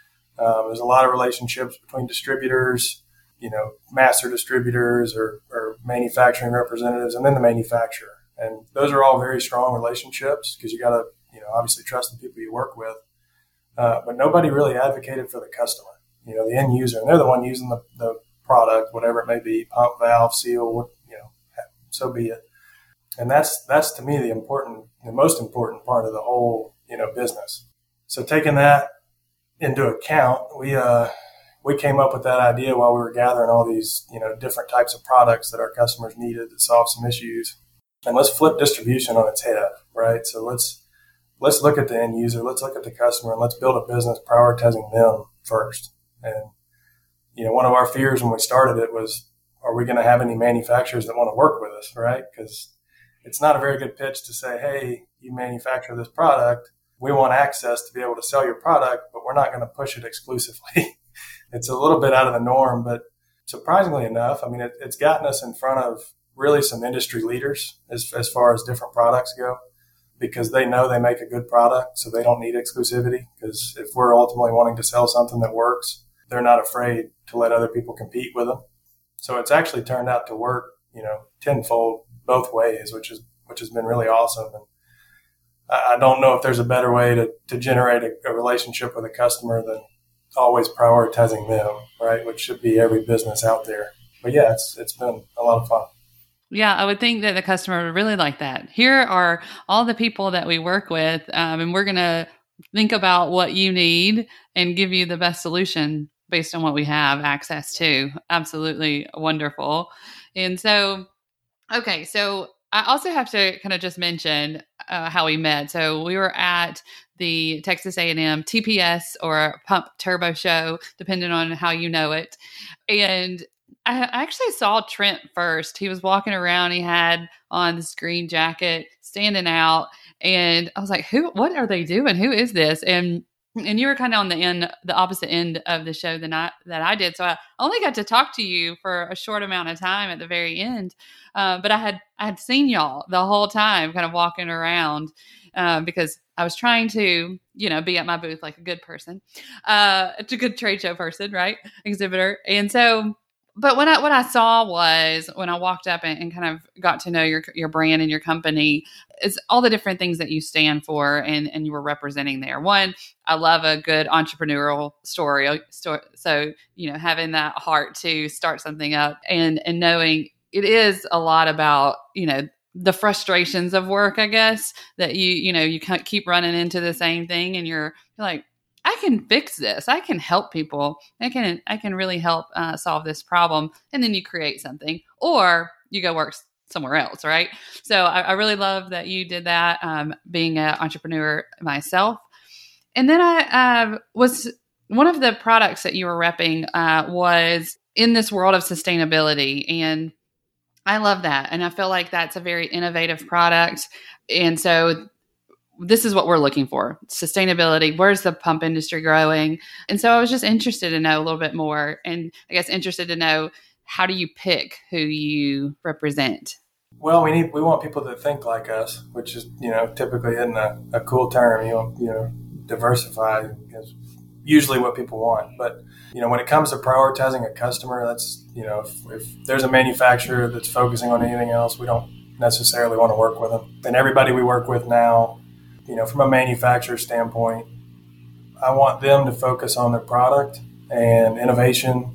Um, there's a lot of relationships between distributors, you know, master distributors or, or manufacturing representatives and then the manufacturer. And those are all very strong relationships because you got to, you know, obviously trust the people you work with. Uh, but nobody really advocated for the customer, you know, the end user. And they're the one using the, the product, whatever it may be, pump, valve, seal, you know, so be it. And that's, that's to me, the important, the most important part of the whole, you know, business. So taking that into account, we, uh, we came up with that idea while we were gathering all these, you know, different types of products that our customers needed to solve some issues. And let's flip distribution on its head, right? So let's, let's look at the end user, let's look at the customer, and let's build a business prioritizing them first. And, you know, one of our fears when we started it was, are we going to have any manufacturers that want to work with us, right? Because it's not a very good pitch to say, hey, you manufacture this product. We want access to be able to sell your product, but we're not going to push it exclusively. It's a little bit out of the norm, but surprisingly enough, I mean, it, it's gotten us in front of really some industry leaders as, as far as different products go, because they know they make a good product, so they don't need exclusivity. Because if we're ultimately wanting to sell something that works, they're not afraid to let other people compete with them. So it's actually turned out to work, you know, tenfold both ways, which is which has been really awesome. And I, I don't know if there's a better way to, to generate a, a relationship with a customer than always prioritizing them, right? Which should be every business out there. But yeah, it's it's been a lot of fun. Yeah, I would think that the customer would really like that. Here are all the people that we work with, um, and we're going to think about what you need and give you the best solution based on what we have access to. Absolutely wonderful. And so, okay, so I also have to kind of just mention uh, how we met. So we were at the Texas A and M T P S or Pump Turbo Show, depending on how you know it. And I actually saw Trent first. He was walking around. He had on this green jacket, standing out. And I was like, who, what are they doing? Who is this? And And you were kind of on the end, the opposite end of the show than I, that I did. So I only got to talk to you for a short amount of time at the very end. Uh, but I had, I had seen y'all the whole time kind of walking around uh, because I was trying to, you know, be at my booth like a good person, uh, a good trade show person, right? Exhibitor. And so, but what I, what I saw was when I walked up and, and kind of got to know your, your brand and your company is all the different things that you stand for and, and you were representing there. One, I love a good entrepreneurial story. So, you know, having that heart to start something up and, and knowing it is a lot about, you know, the frustrations of work, I guess, that you, you know, you can't keep running into the same thing and you're, you're like, I can fix this. I can help people. I can, I can really help uh, solve this problem. And then you create something or you go work somewhere else. Right. So I, I really love that you did that, um, being an entrepreneur myself. And then I uh, was, one of the products that you were repping uh, was in this world of sustainability. And I love that. And I feel like that's a very innovative product. And so this is what we're looking for. Sustainability. Where's the pump industry growing? And so I was just interested to know a little bit more and I guess interested to know, how do you pick who you represent? Well, we need, we want people that think like us, which is, you know, typically isn't a, a cool term. You know, you know, diversify is usually what people want. But, you know, when it comes to prioritizing a customer, that's, you know, if, if there's a manufacturer that's focusing on anything else, we don't necessarily want to work with them. And everybody we work with now, you know, from a manufacturer standpoint, I want them to focus on their product and innovation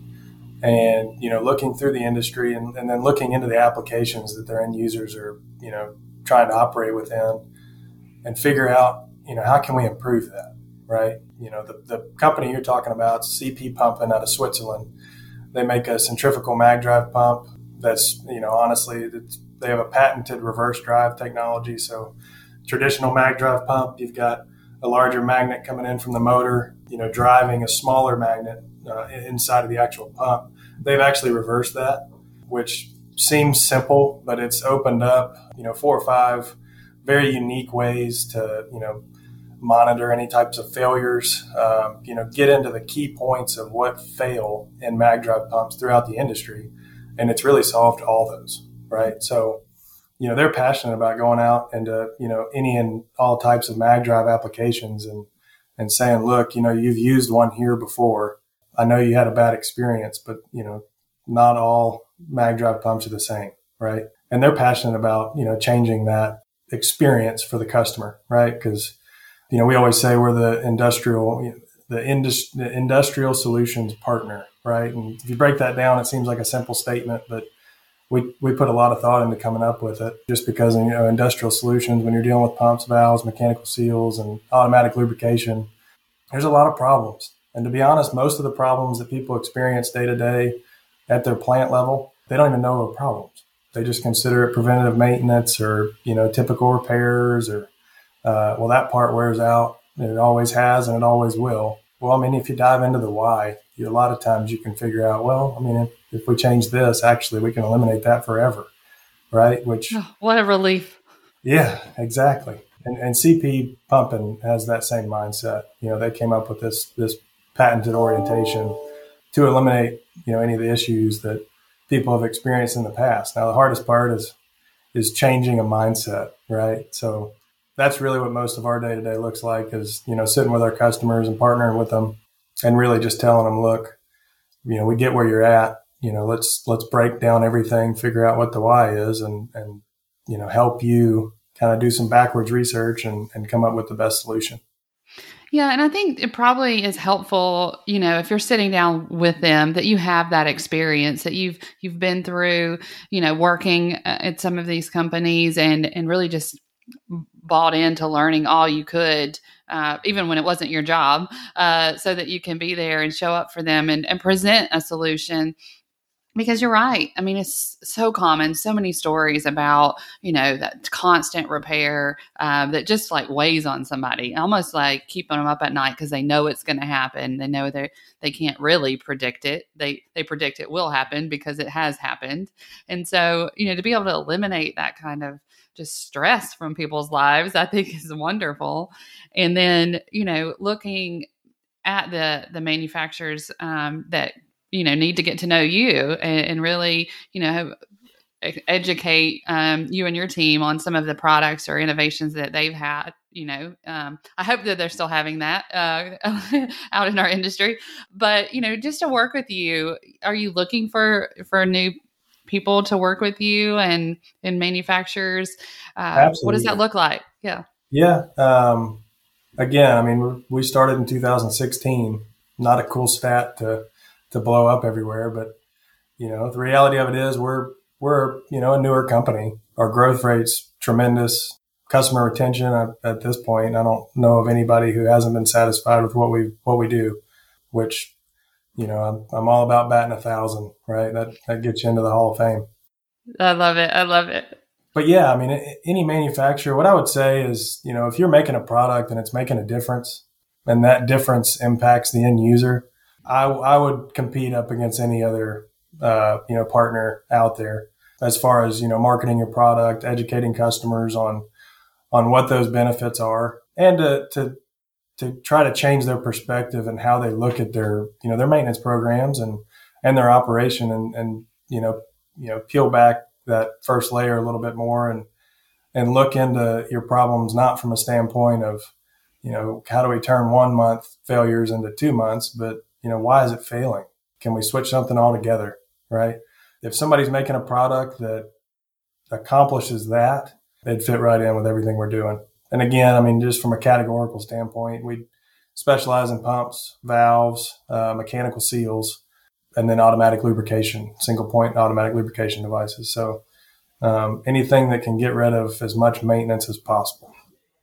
and, you know, looking through the industry and, and then looking into the applications that their end users are, you know, trying to operate within and figure out, you know, how can we improve that, right? You know, the, the company you're talking about, C P Pumping out of Switzerland, they make a centrifugal mag drive pump that's, you know, honestly, it's, they have a patented reverse drive technology. So traditional mag drive pump, you've got a larger magnet coming in from the motor, you know, driving a smaller magnet uh, inside of the actual pump. They've actually reversed that, which seems simple, but it's opened up, you know, four or five very unique ways to, you know, monitor any types of failures, um, you know, get into the key points of what fail in mag drive pumps throughout the industry. And it's really solved all those, right? So, you know, they're passionate about going out into, you know, any and all types of mag drive applications and, and saying, look, you know, you've used one here before. I know you had a bad experience, but, you know, not all mag drive pumps are the same, right? And they're passionate about, you know, changing that experience for the customer, right? Because, you know, we always say we're the industrial, you know, the, indus- the industrial solutions partner, right? And if you break that down, it seems like a simple statement, but we we put a lot of thought into coming up with it just because, you know, industrial solutions, when you're dealing with pumps, valves, mechanical seals, and automatic lubrication, there's a lot of problems. And to be honest, most of the problems that people experience day to day at their plant level, they don't even know are problems. They just consider it preventative maintenance or, you know, typical repairs or, uh, well, that part wears out and it always has and it always will. Well, I mean, if you dive into the why, you, a lot of times you can figure out, well, I mean, if, if we change this, actually, we can eliminate that forever, right? Which, oh, what a relief. Yeah, exactly. And, and C P Pumping has that same mindset. You know, they came up with this this patented orientation to eliminate, you know, any of the issues that people have experienced in the past. Now, the hardest part is is changing a mindset, right? So that's really what most of our day-to-day looks like is, you know, sitting with our customers and partnering with them and really just telling them, look, you know, we get where you're at. You know, let's let's break down everything, figure out what the why is, and and you know, help you kind of do some backwards research and, and come up with the best solution. Yeah, and I think it probably is helpful, you know, if you're sitting down with them, that you have that experience, that you've you've been through, you know, working at some of these companies and and really just bought into learning all you could, uh, even when it wasn't your job, uh, so that you can be there and show up for them and, and present a solution. Because you're right. I mean, it's so common, so many stories about, you know, that constant repair um, that just like weighs on somebody, almost like keeping them up at night because they know it's going to happen. They know they they can't really predict it. They they predict it will happen because it has happened. And so, you know, to be able to eliminate that kind of just stress from people's lives, I think is wonderful. And then, you know, looking at the the manufacturers um, that you know, need to get to know you and, and really, you know, educate um, you and your team on some of the products or innovations that they've had. You know, um, I hope that they're still having that uh, out in our industry. But, you know, just to work with you, are you looking for for new people to work with you and, and manufacturers? Uh, what does that look like? Yeah. Yeah. Um, again, I mean, we started in two thousand sixteen. Not a cool stat to to blow up everywhere. But, you know, the reality of it is we're, we're, you know, a newer company. Our growth rate's tremendous. Customer retention at, at this point, I don't know of anybody who hasn't been satisfied with what we, what we do, which, you know, I'm, I'm all about batting a thousand, right? That, that gets you into the Hall of Fame. I love it. I love it. But yeah, I mean, any manufacturer, what I would say is, you know, if you're making a product and it's making a difference and that difference impacts the end user, I, I would compete up against any other, uh, you know, partner out there as far as, you know, marketing your product, educating customers on, on what those benefits are, and to, to, to try to change their perspective and how they look at their, you know, their maintenance programs and, and their operation and, and, you know, you know, peel back that first layer a little bit more and, and look into your problems, not from a standpoint of, you know, how do we turn one month failures into two months, but you know, why is it failing? Can we switch something altogether, right? If somebody's making a product that accomplishes that, they'd fit right in with everything we're doing. And again, I mean, just from a categorical standpoint, we specialize in pumps, valves, uh, mechanical seals, and then automatic lubrication, single point automatic lubrication devices. So um, anything that can get rid of as much maintenance as possible.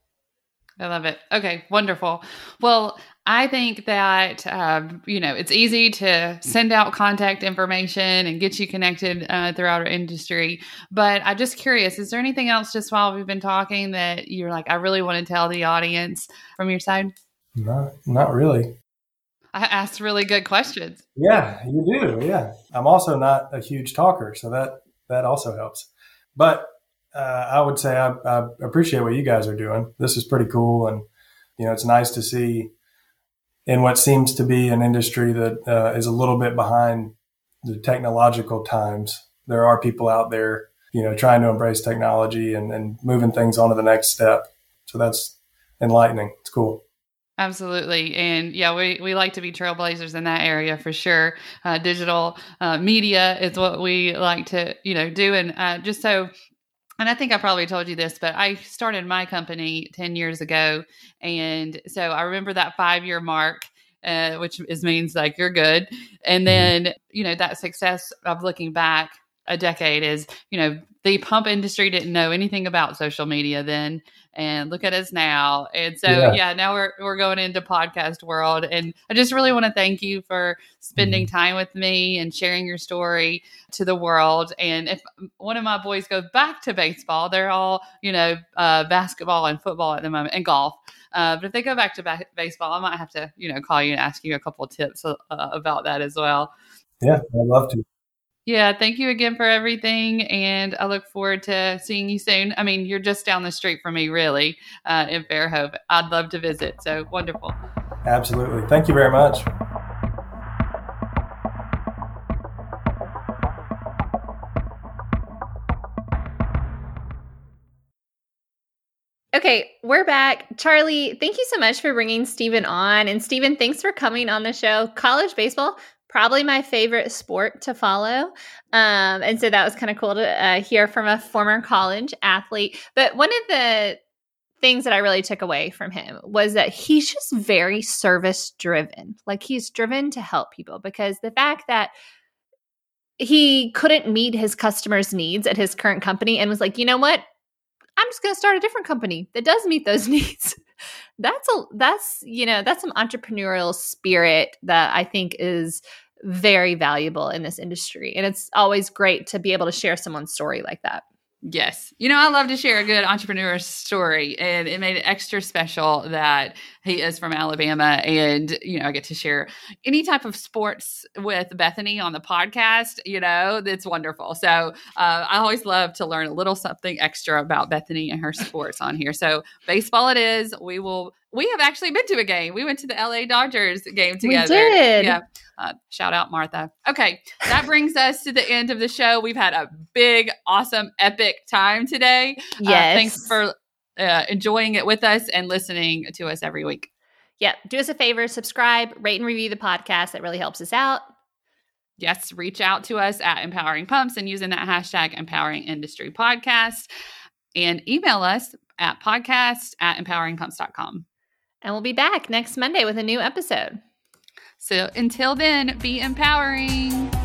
I love it. Okay, wonderful. Well, I think that, um, you know, it's easy to send out contact information and get you connected uh, throughout our industry. But I'm just curious, is there anything else just while we've been talking that you're like, I really want to tell the audience from your side? Not, not really. I asked really good questions. Yeah, you do. Yeah. I'm also not a huge talker, so that, that also helps. But uh, I would say I, I appreciate what you guys are doing. This is pretty cool. And, you know, it's nice to see in what seems to be an industry that uh, is a little bit behind the technological times. There are people out there, you know, trying to embrace technology and, and moving things on to the next step. So that's enlightening. It's cool. Absolutely. And yeah, we, we like to be trailblazers in that area for sure. Uh, digital uh, media is what we like to, you know, do. And uh, just so, and I think I probably told you this, but I started my company ten years ago. And so I remember that five year mark, uh, which is means like you're good. And then, you know, that success of looking back a decade is, you know, the pump industry didn't know anything about social media then. And look at us now. And so, yeah, yeah now we're we're going into podcast world. And I just really want to thank you for spending mm-hmm. time with me and sharing your story to the world. And if one of my boys goes back to baseball, they're all, you know, uh, basketball and football at the moment and golf. Uh, but if they go back to ba- baseball, I might have to, you know, call you and ask you a couple of tips uh, about that as well. Yeah, I'd love to. Yeah, thank you again for everything, and I look forward to seeing you soon. I mean, you're just down the street from me, really, uh, in Fairhope. I'd love to visit, so wonderful. Absolutely. Thank you very much. Okay, we're back. Charlie, thank you so much for bringing Stephen on. And Stephen, thanks for coming on the show. College baseball, probably my favorite sport to follow. Um, and so that was kind of cool to uh, hear from a former college athlete. But one of the things that I really took away from him was that he's just very service driven. Like he's driven to help people, because the fact that he couldn't meet his customers' needs at his current company and was like, you know what? I'm just going to start a different company that does meet those needs. That's a, that's, you know, that's some entrepreneurial spirit that I think is very valuable in this industry. And it's always great to be able to share someone's story like that. Yes. You know, I love to share a good entrepreneur story, and it made it extra special that he is from Alabama, and, you know, I get to share any type of sports with Bethany on the podcast. You know, that's wonderful. So uh, I always love to learn a little something extra about Bethany and her sports on here. So baseball it is. We will, we have actually been to a game. We went to the L A Dodgers game together. We did. Yeah. Uh, shout out Martha. Okay. That brings us to the end of the show. We've had a big, awesome, epic time today. Yes. Uh, thanks for uh, enjoying it with us and listening to us every week. Yeah. Do us a favor, subscribe, rate and review the podcast. That really helps us out. Yes. Reach out to us at Empowering Pumps and using that hashtag Empowering Industry Podcast, and email us at podcast at empowering pumps dot com. And we'll be back next Monday with a new episode. So until then, be empowering.